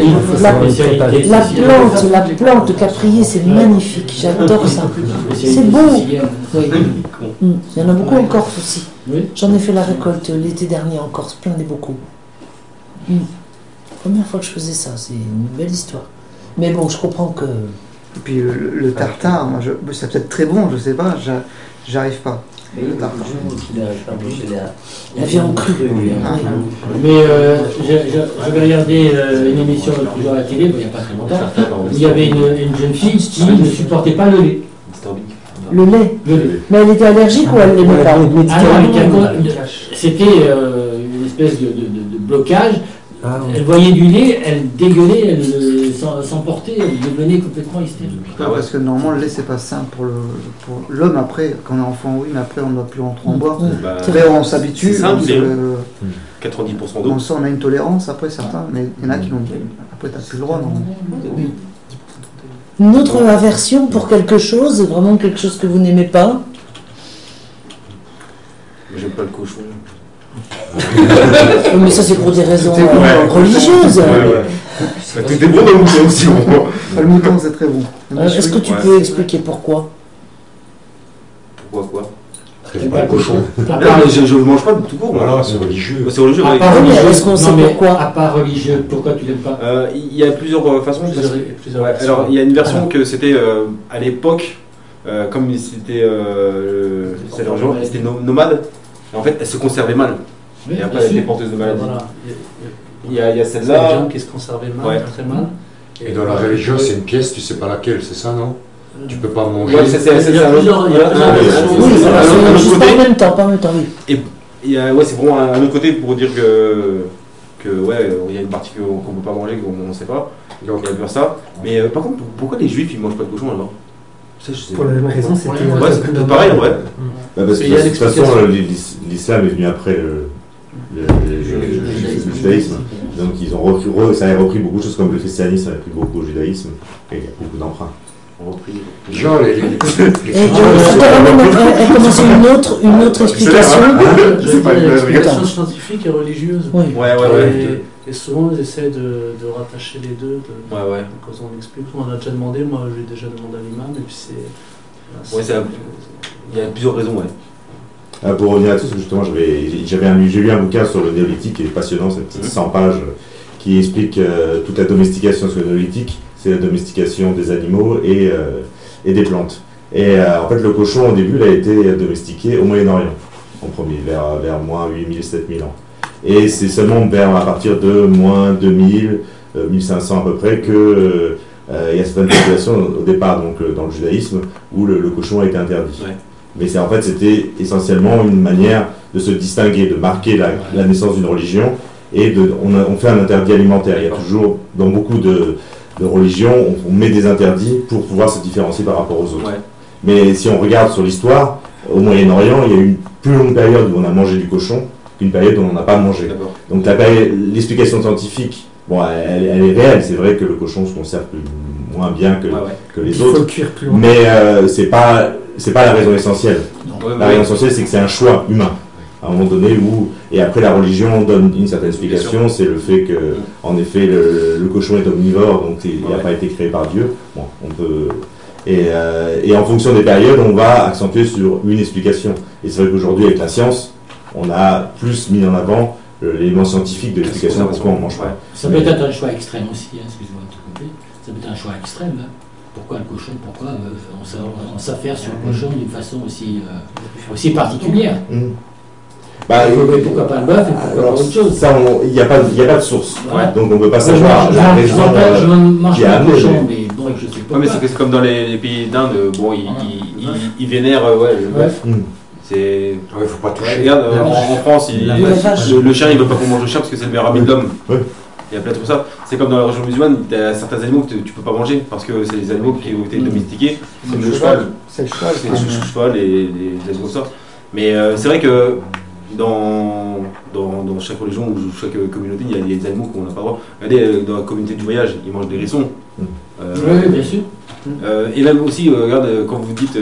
La plante de caprier, c'est magnifique. J'adore ça. C'est beau. Oui. Il y en a beaucoup en Corse aussi. J'en ai fait la récolte l'été dernier en Corse, plein et beaucoup. Première fois que je faisais ça, c'est une belle histoire. Mais bon, je comprends que. Et puis le tartare, c'est peut-être très bon, je sais pas, j'arrive pas. La viande crue. Mais j'avais regardé une émission toujours à la télé, il n'y a pas très longtemps, où il y avait une jeune fille qui ne supportait pas le lait. Le lait. Mais elle était allergique ou elle l'aimait pas? C'était une espèce de blocage. Elle voyait du lait, elle dégueulait, elle s'emportait, elle devenait complètement hystérique. Parce que normalement le lait c'est pas sain pour l'homme après, quand on est enfant oui, mais après on ne doit plus en trop en boire. Après on s'habitue. C'est simple, 90% d'eau. On sent, on a une tolérance après certains, mais il y en a qui l'ont. Après t'as plus le droit non. Une autre aversion pour quelque chose, vraiment quelque chose que vous n'aimez pas? J'aime pas le cochon. Mais ça c'est pour des raisons religieuses. C'était bon dans le mouton aussi. Le mouton c'est très bon. Est-ce que tu peux expliquer pourquoi? Pourquoi C'est pas le cochon. Je ne mange pas tout court. Voilà, c'est religieux. C'est religieux. À part religieux, est-ce qu'on sait pourquoi? À part religieux, pourquoi tu l'aimes pas? Il y a plusieurs façons. Alors il y a une version que c'était à l'époque, comme c'était c'était nomade. En fait, elle se conservait mal. Oui, et après, elle était porteuse de maladie. Voilà. Il y a celle-là. Des gens qui se conservaient mal, très mal. Et dans la religion, c'est une pièce, tu sais pas laquelle, c'est ça, non? Tu peux pas manger. Ouais, c'est un autre côté. Pas en même temps, oui. Et c'est vraiment un autre côté pour dire que il y a une partie qu'on peut pas manger, qu'on ne sait pas. Donc il y a peur ça. Mais par contre, pourquoi les juifs ils mangent pas de cochon alors? Ça, je sais pour la même raison, c'était c'est pareil, ouais. Parce que de toute façon, l'islam est venu après le judaïsme. Donc ils ont ça a repris beaucoup de choses comme le christianisme a repris beaucoup au judaïsme et il y a beaucoup d'emprunts. Genre elle commence une autre explication. C'est pas une explication scientifique et religieuse. Oui. Et souvent ils essaient de rattacher les deux. Quand on explique, on a déjà demandé, moi j'ai déjà demandé à l'imam et puis c'est. Il y a plusieurs raisons, ouais. Pour revenir à tout, justement, j'ai lu un bouquin sur le néolithique qui est passionnant, c'est une petite 100 pages qui explique toute la domestication sur le néolithique. C'est la domestication des animaux et des plantes. Et en fait, le cochon, au début, il a été domestiqué au Moyen-Orient, en premier, vers moins 8000, 7000 ans. Et c'est seulement à partir de moins 2000, 1500 à peu près, que il y a certaines populations au départ, donc dans le judaïsme, où le cochon a été interdit. Ouais. Mais c'était essentiellement une manière de se distinguer, de marquer la naissance d'une religion, et on fait un interdit alimentaire. Il y a toujours, dans beaucoup de religions, on met des interdits pour pouvoir se différencier par rapport aux autres. Ouais. Mais si on regarde sur l'histoire, au Moyen-Orient, il y a eu une plus longue période où on a mangé du cochon qu'une période où on n'en a pas mangé. Donc l'explication scientifique, elle est réelle. C'est vrai que le cochon se conserve moins bien que les autres. Mais c'est pas la raison essentielle. La raison essentielle, c'est que c'est un choix humain. À un moment donné et après la religion donne une certaine explication, c'est le fait que, en effet, le cochon est omnivore, donc il n'a pas été créé par Dieu. Bon, on peut, et en fonction des périodes, on va accentuer sur une explication. Et c'est vrai qu'aujourd'hui, avec la science, on a plus mis en avant l'élément scientifique de l'explication de pourquoi on ne mange pas. Ça peut être un choix extrême aussi, excuse-moi de te couper. Ça peut être un choix extrême. Pourquoi le cochon? Pourquoi on s'affaire sur le cochon d'une façon aussi particulière? Pourquoi pas le bœuf et pourquoi pas autre chose? Il n'y a pas de source. Ouais. Donc on ne peut pas savoir la raison qui a amené. Mais bon, je sais pas. Mais c'est comme dans les pays d'Inde, ils vénèrent le bœuf. Il faut pas toucher. Regarde, en France, le chien, il ne veut pas qu'on mange le chien parce que c'est le meilleur ami de l'homme. Il y a plein de trucs comme ça. C'est comme dans la religion musulmane, il y a certains animaux que tu ne peux pas manger parce que c'est des animaux qui ont été domestiqués. Comme le cheval. C'est le cheval et les animaux ça. Mais c'est vrai que dans chaque religion ou chaque communauté, il y a des animaux qu'on n'a pas le droit. Regardez, dans la communauté du voyage, ils mangent des hérissons. Oui, bien sûr. Et même aussi, regarde, quand vous dites,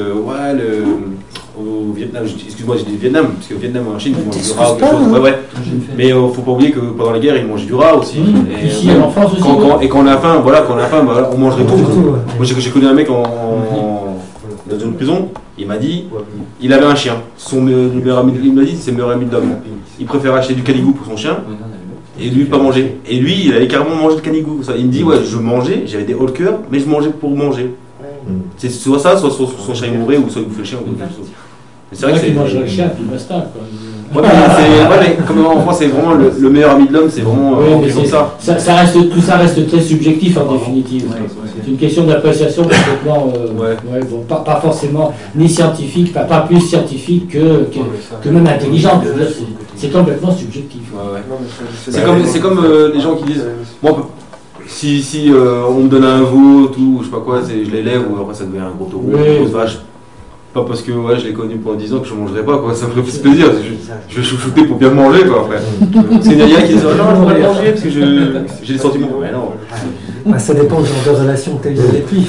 au Vietnam, excuse-moi, j'ai dit Vietnam, parce que au Vietnam, en Chine, ils mangent du rat ou quelque chose. Mais faut pas oublier que pendant la guerre, ils mangent du rat aussi. Et ici, en France aussi. Quand on a faim, on mange des tout. Moi, j'ai connu un mec dans une prison, il m'a dit, il avait un chien. Il m'a dit, c'est le meilleur ami de l'homme. Il préfère acheter du canigou pour son chien et lui pas manger. Et lui, il avait carrément mangé le canigou. Il me dit, je mangeais, j'avais des hauts le cœur, mais je mangeais pour manger. C'est soit ça, soit son chien est mourait ou soit il bouffait le chien ou quelque chose. C'est vrai que c'est. Mange le chien, puis basta, quoi. Ouais, mais comme en France, c'est vraiment le meilleur ami de l'homme, c'est vraiment comme ça. Tout ça reste très subjectif en définitive. C'est une question d'appréciation complètement, bon, pas forcément ni scientifique, pas plus scientifique que même intelligente. C'est complètement subjectif. C'est comme les gens qui disent, moi, si on me donne un veau, tout, je sais pas quoi, je l'élève ou après ça devient un gros taureau, une grosse vache. Pas parce que je l'ai connu pendant 10 ans que je ne mangerai pas, quoi. Ça me fait plus plaisir. Je vais chouchouter pour bien manger, quoi, après. Parce qu'il y a qui disent non, je ne peux pas manger parce que j'ai des sentiments. Mais non. Ça dépend du genre de relation que tu as eu avec lui.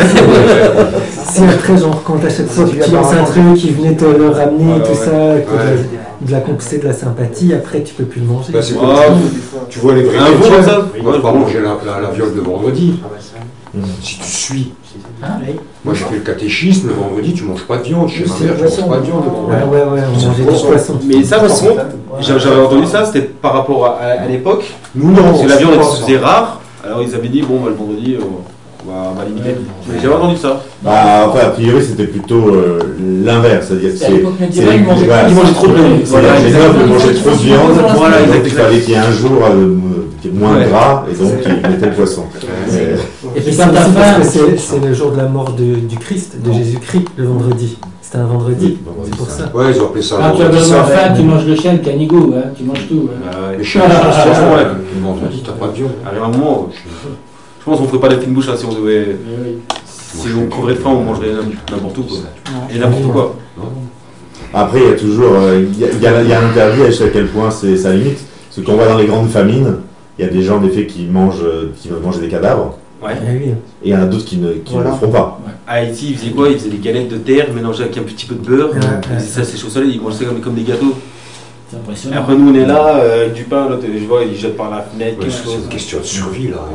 Si après, genre, quand à chaque fois que tu lances un truc, il venait te le ramener, tout ça, de la complicité, de la sympathie, après tu peux plus le manger. C'est comme tu vois les vrais chrétiens, ils ne vont pas manger la viande le vendredi. Si tu suis. Moi je fais le catéchisme, le vendredi tu manges pas de viande, chez ma mère je mange pas de viande le vendredi. On mangeait du poisson. Mais ça par contre, j'avais entendu ça, c'était par rapport à l'époque. Nous non. Parce que la viande était rare, alors ils avaient dit bon le vendredi on va limiter. Mais j'avais entendu ça. Après a priori c'était plutôt l'inverse, c'est-à-dire que ils mangeaient trop de viande. Les nobles mangeaient trop de viande, donc il fallait qu'il y ait un jour moins gras et donc ils mettaient le poisson. Et puis c'est le jour de la mort du Christ, de Jésus-Christ, le vendredi. C'était un vendredi, c'est pour ça. Ouais, ils ont appelé ça. Tu as besoin de faim, tu manges le chien, le canigou, tu manges tout. Les chiens, franchement, le vendredi, t'as pas de viande. À un moment, je pense qu'on ne ferait pas la fine bouche si on devait. Si on creverait de faim, on mangerait n'importe où, quoi. Et n'importe quoi. Après, il y a toujours. Il y a un interdit à quel point c'est sa limite. Parce qu'on va dans les grandes famines, il y a des gens, en effet, qui veulent manger des cadavres. Ouais. Et il y en a d'autres qui ne le feront pas. À Haïti, ils faisaient quoi? Ils faisaient des galettes de terre mélangées avec un petit peu de beurre. Ils faisaient ça séché au soleil, ils mangeaient ça comme des gâteaux. C'est impressionnant. Et après, nous, on est là, avec du pain, l'autre, je vois, ils jettent par la fenêtre. C'est une question de survie, là.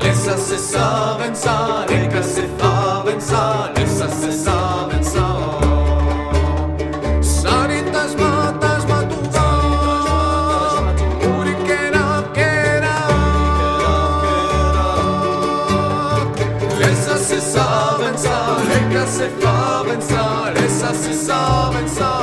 Lesa se saben sa, leka se faven sa, lesa se saben sa. Saritas matas matuva, urikera kera. Lesa se saben sa, leka se faven sa, lesa se saben sa.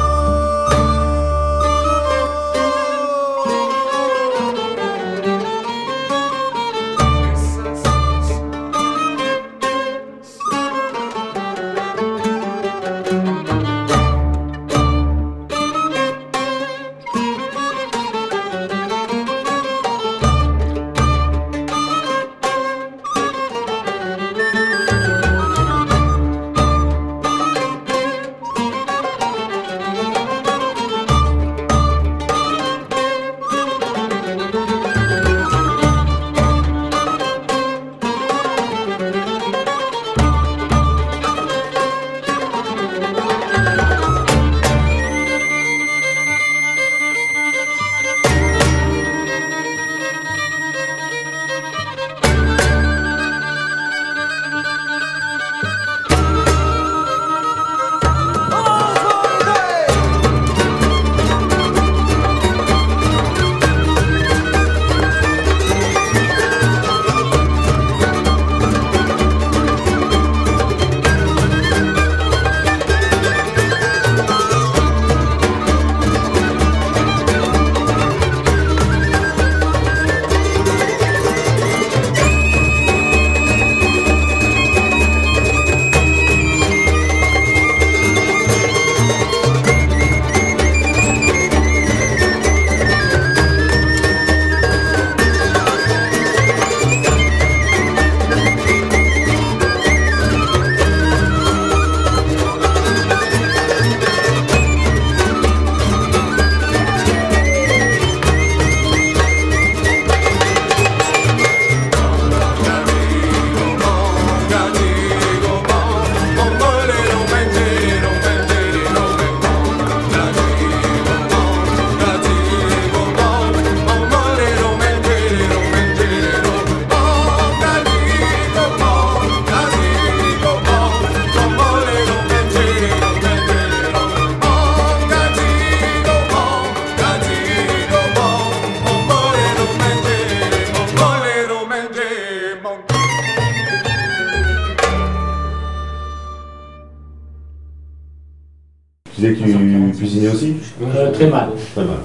Tu disais que tu cuisinais aussi? Très mal. Très mal.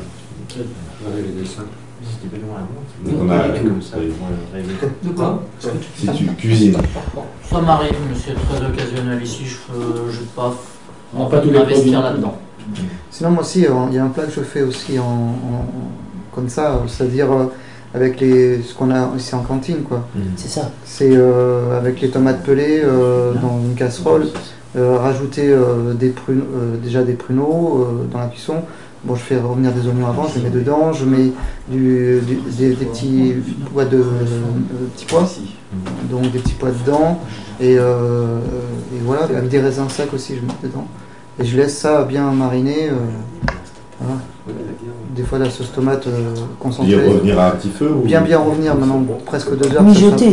Donc on a De quoi? Si tu cuisines. Ça m'arrive, mais c'est très occasionnel. Ici, je ne vais pas Pas tous les produits. investir là-dedans. Sinon, moi aussi, il y a un plat que je fais aussi comme ça, c'est-à-dire avec ce qu'on a ici en cantine, quoi. C'est ça. C'est avec les tomates pelées dans une casserole, rajouter déjà des pruneaux dans la cuisson. Bon, je fais revenir des oignons avant, je les mets dedans, je mets des petits pois petits pois, donc des petits pois dedans, et voilà, avec des raisins secs aussi, je mets dedans. Et je laisse ça bien mariner. Voilà. Des fois la sauce tomate concentrée. Et revenir à un petit feu Bien revenir maintenant, presque 2 heures. Mijoter.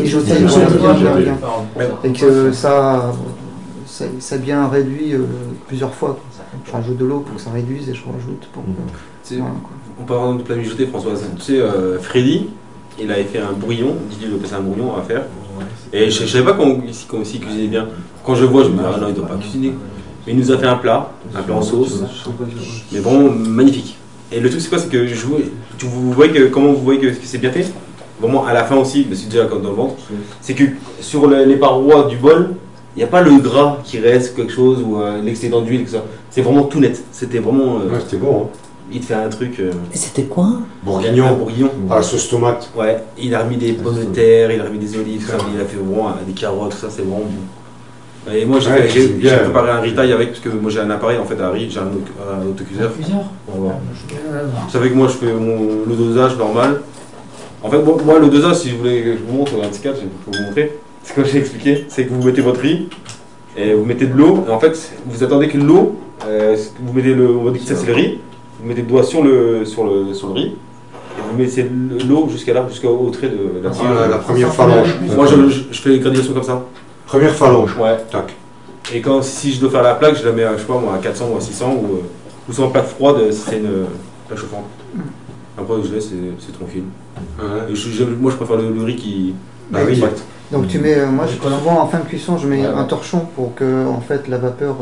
Bien. Et que ça bien réduit plusieurs fois. Je rajoute de l'eau pour que ça réduise et je rajoute pour voilà, on parle de plat mijoté, Françoise. Tu sais, Freddy, il avait fait un brouillon, Didier lui a passé un brouillon à faire. Et je savais pas comment il cuisinait bien. Quand je le vois, je me dis, ah non, il doit pas cuisiner. Mais il nous a fait un plat en sauce, mais vraiment magnifique. Et le truc c'est quoi, c'est que comment vous voyez que c'est bien fait. Vraiment à la fin aussi, mais c'est déjà comme dans le ventre, c'est que sur les parois du bol, il n'y a pas le gras qui reste quelque chose ou l'excédent d'huile, tout ça. C'est vraiment tout net. C'était vraiment. C'était bon. Hein. Il te fait un truc. Et c'était quoi? Bourguignon. Bourguignon. À la sauce tomate. Ouais. Il a remis des pommes de terre, il a remis des olives, il a fait vraiment des carottes, tout ça, c'est vraiment bon. Et moi j'ai préparé un ritaille avec, parce que moi j'ai un appareil en fait à riz, j'ai un autocuiseur. Voilà. Vous savez que moi je fais le dosage normal. En fait, moi le dosage, si vous voulez que je vous montre un petit cas, je peux vous montrer. Ce que j'ai expliqué, c'est que vous mettez votre riz et vous mettez de l'eau. Et en fait, vous attendez que l'eau, vous mettez on va dire que ça c'est le riz. Vous mettez le doigt sur le riz et vous mettez l'eau jusqu'au trait de la tige. La première phalange. Moi, je fais les gradulations comme ça. Première phalange. Ouais. Tac. Et si je dois faire la plaque, je la mets, je sais pas moi, à 400 ou à 600 ou sur une plaque froide si c'est une plaque chauffante. Après, je laisse, c'est tranquille. Ouais. Et moi, je préfère le riz qui. Oui. Donc tu mets, moi souvent en fin de cuisson, je mets un torchon pour que en fait la vapeur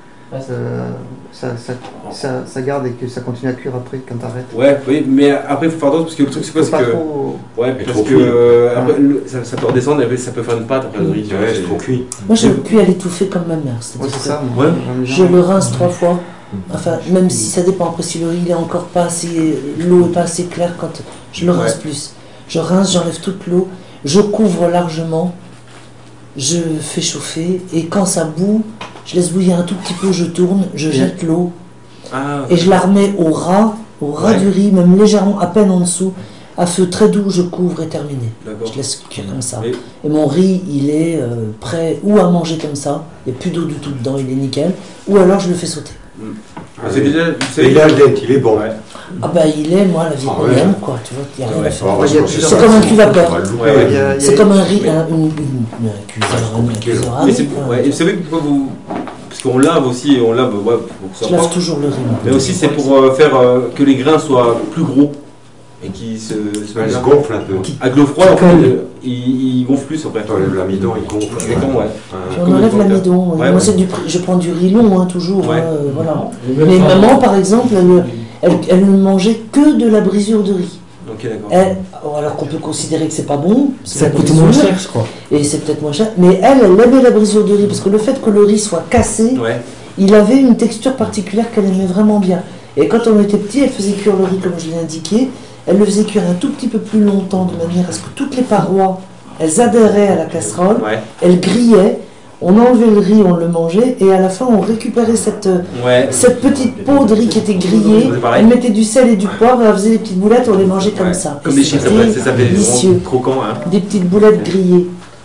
ça garde et que ça continue à cuire après quand t'arrêtes. Ouais, oui, mais après il faut faire attention parce que le truc c'est quoi, c'est que ouais, parce que après, ça peut redescendre et ça peut faire une pâte après le riz. Ouais, c'est trop cuit. Moi je le cuis à l'étouffée comme ma mère. Ouais, c'est ça. Ouais. Je le rince 3 fois. Enfin, même si ça dépend, après si le riz il est encore pas assez, l'eau est pas assez claire, quand je le rince plus. Je rince, j'enlève toute l'eau, je couvre largement, je fais chauffer et quand ça bout, je laisse bouillir un tout petit peu, je tourne, je jette l'eau et je la remets au ras du riz, même légèrement, à peine en dessous, à feu très doux, je couvre et terminé. Je laisse cuire comme ça. Et mon riz, il est prêt ou à manger comme ça, il n'y a plus d'eau du tout dedans, il est nickel, ou alors je le fais sauter. C'est déjà, il est al dente, il est bon. Ah bah il est, moi, la vietnamienne, quoi, tu vois, il n'y a rien à faire. C'est comme un cuve-vapeur. C'est comme un riz, une cuiseur. Mais vous savez pourquoi vous... Parce qu'on lave aussi, pour que ça je lave toujours le riz. Mais aussi c'est pour faire que les grains soient plus gros et qui se gonflent un peu. Avec l'eau froide, il gonfle plus après. Tu enlèves l'amidon, il gonfle. Exactement, ouais. On enlève l'amidon. Moi, je prends du riz long, toujours. Voilà. Mais maman, par exemple, elle ne mangeait que de la brisure de riz. Ok, d'accord. Alors qu'on peut considérer que c'est pas bon. Ça coûte moins cher, je crois. Et c'est peut-être moins cher. Mais elle aimait la brisure de riz parce que le fait que le riz soit cassé, il avait une texture particulière qu'elle aimait vraiment bien. Et quand on était petit, elle faisait cuire le riz comme je l'ai indiqué. Elle le faisait cuire un tout petit peu plus longtemps de manière à ce que toutes les parois, elles adhéraient à la casserole, elles grillaient, on enlevait le riz, on le mangeait, et à la fin on récupérait cette petite peau de riz qui était grillée, elle mettait du sel et du poivre, et elle faisait des petites boulettes, on les mangeait comme ça. Comme des chips, ça fait délicieux. Croquant. Hein. Des petites boulettes grillées.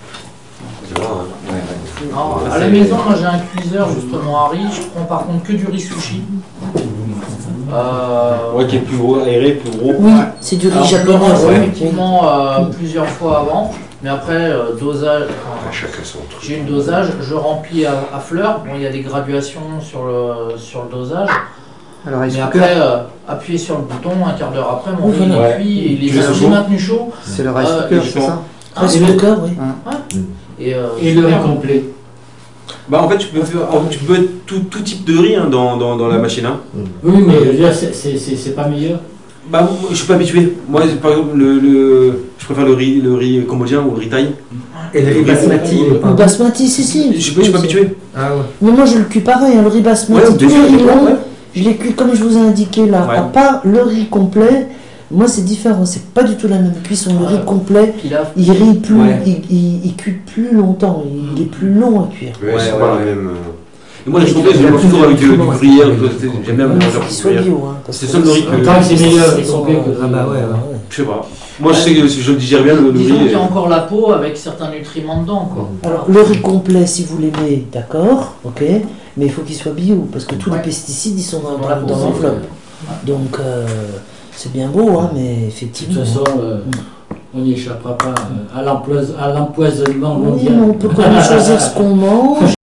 À la maison, moi j'ai un cuiseur justement à riz, je prends par contre que du riz sushi. Qui est plus gros, aéré, plus gros. Oui, c'est du riz japonais. Effectivement, plusieurs fois avant, mais après, dosage. J'ai une dosage, je remplis à fleur. Bon, il y a des graduations sur le dosage. Alors, mais après, appuyer sur le bouton, un quart d'heure après, mon riz est cuit, il est maintenu chaud. C'est le rice cooker, c'est ça? Rice cooker, oui. Et le riz complet. Bah en fait tu peux mettre tout type de riz dans la machine. Hein. Oui, mais je veux dire, c'est pas meilleur. Bah moi, je suis pas habitué. Moi par exemple je préfère le riz cambodgien ou le riz thaï. Et le riz basmati, il est pas. Le basmati, si. Je suis pas habitué. Ah ouais. Mais moi je le cuis pareil, le riz basmati, tous les riz longs, je les cuis comme je vous ai indiqué là. À part le riz complet. Moi c'est différent, c'est pas du tout la même cuisson. Le riz complet, il rit plus, il cuit plus longtemps, il est plus long à cuire. C'est pas la même. Et moi je mange toujours avec du gruyère, j'aime bien manger qu'il soit bio. C'est seul le riz que. Tant que c'est meilleur, le riz complet que. Ah bah ouais. Je sais pas. Moi je sais que je digère bien le riz. Disons qu'il y a encore la peau avec certains nutriments dedans, quoi. Alors le riz complet, si vous l'aimez, d'accord, ok, mais il faut qu'il soit bio, parce que tous les pesticides ils sont dans l'enveloppe. Donc c'est bien beau, hein, mais effectivement. De toute façon, on n'y échappera pas à l'empoisonnement mondial. Oui, mais on peut quand même choisir ce qu'on mange.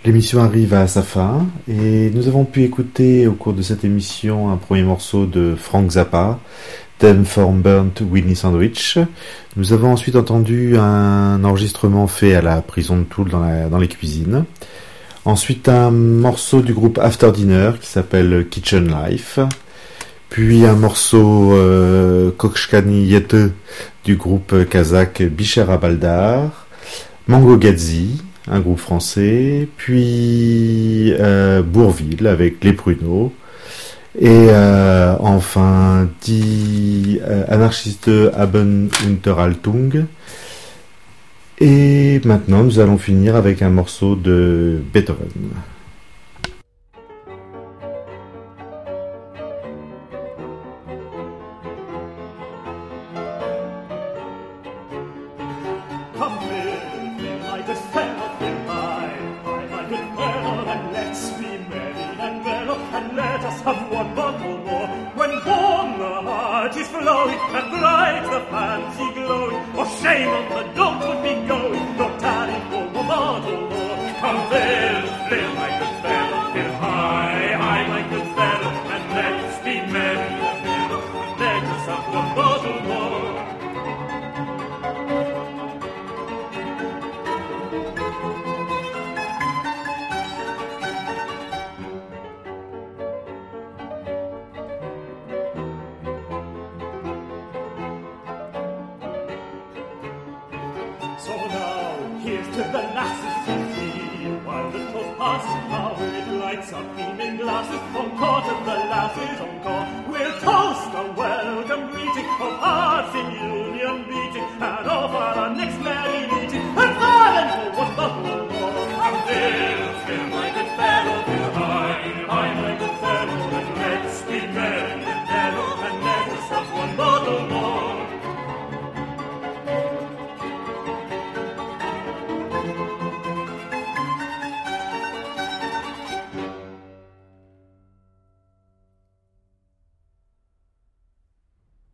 L'émission arrive à sa fin et nous avons pu écouter au cours de cette émission un premier morceau de Frank Zappa, Them for Burnt Winnie Sandwich. Nous avons ensuite entendu un enregistrement fait à la prison de Toul dans les cuisines. Ensuite un morceau du groupe After Dinner qui s'appelle Kitchen Life. Puis un morceau Kokshkani Yete du groupe kazakh Bishara Baldar. Mango Gadzi, un groupe français. Puis Bourville avec Les Pruneaux. Et enfin Die Anarchiste Haben Unterhaltung. Et maintenant nous allons finir avec un morceau de Beethoven. I'm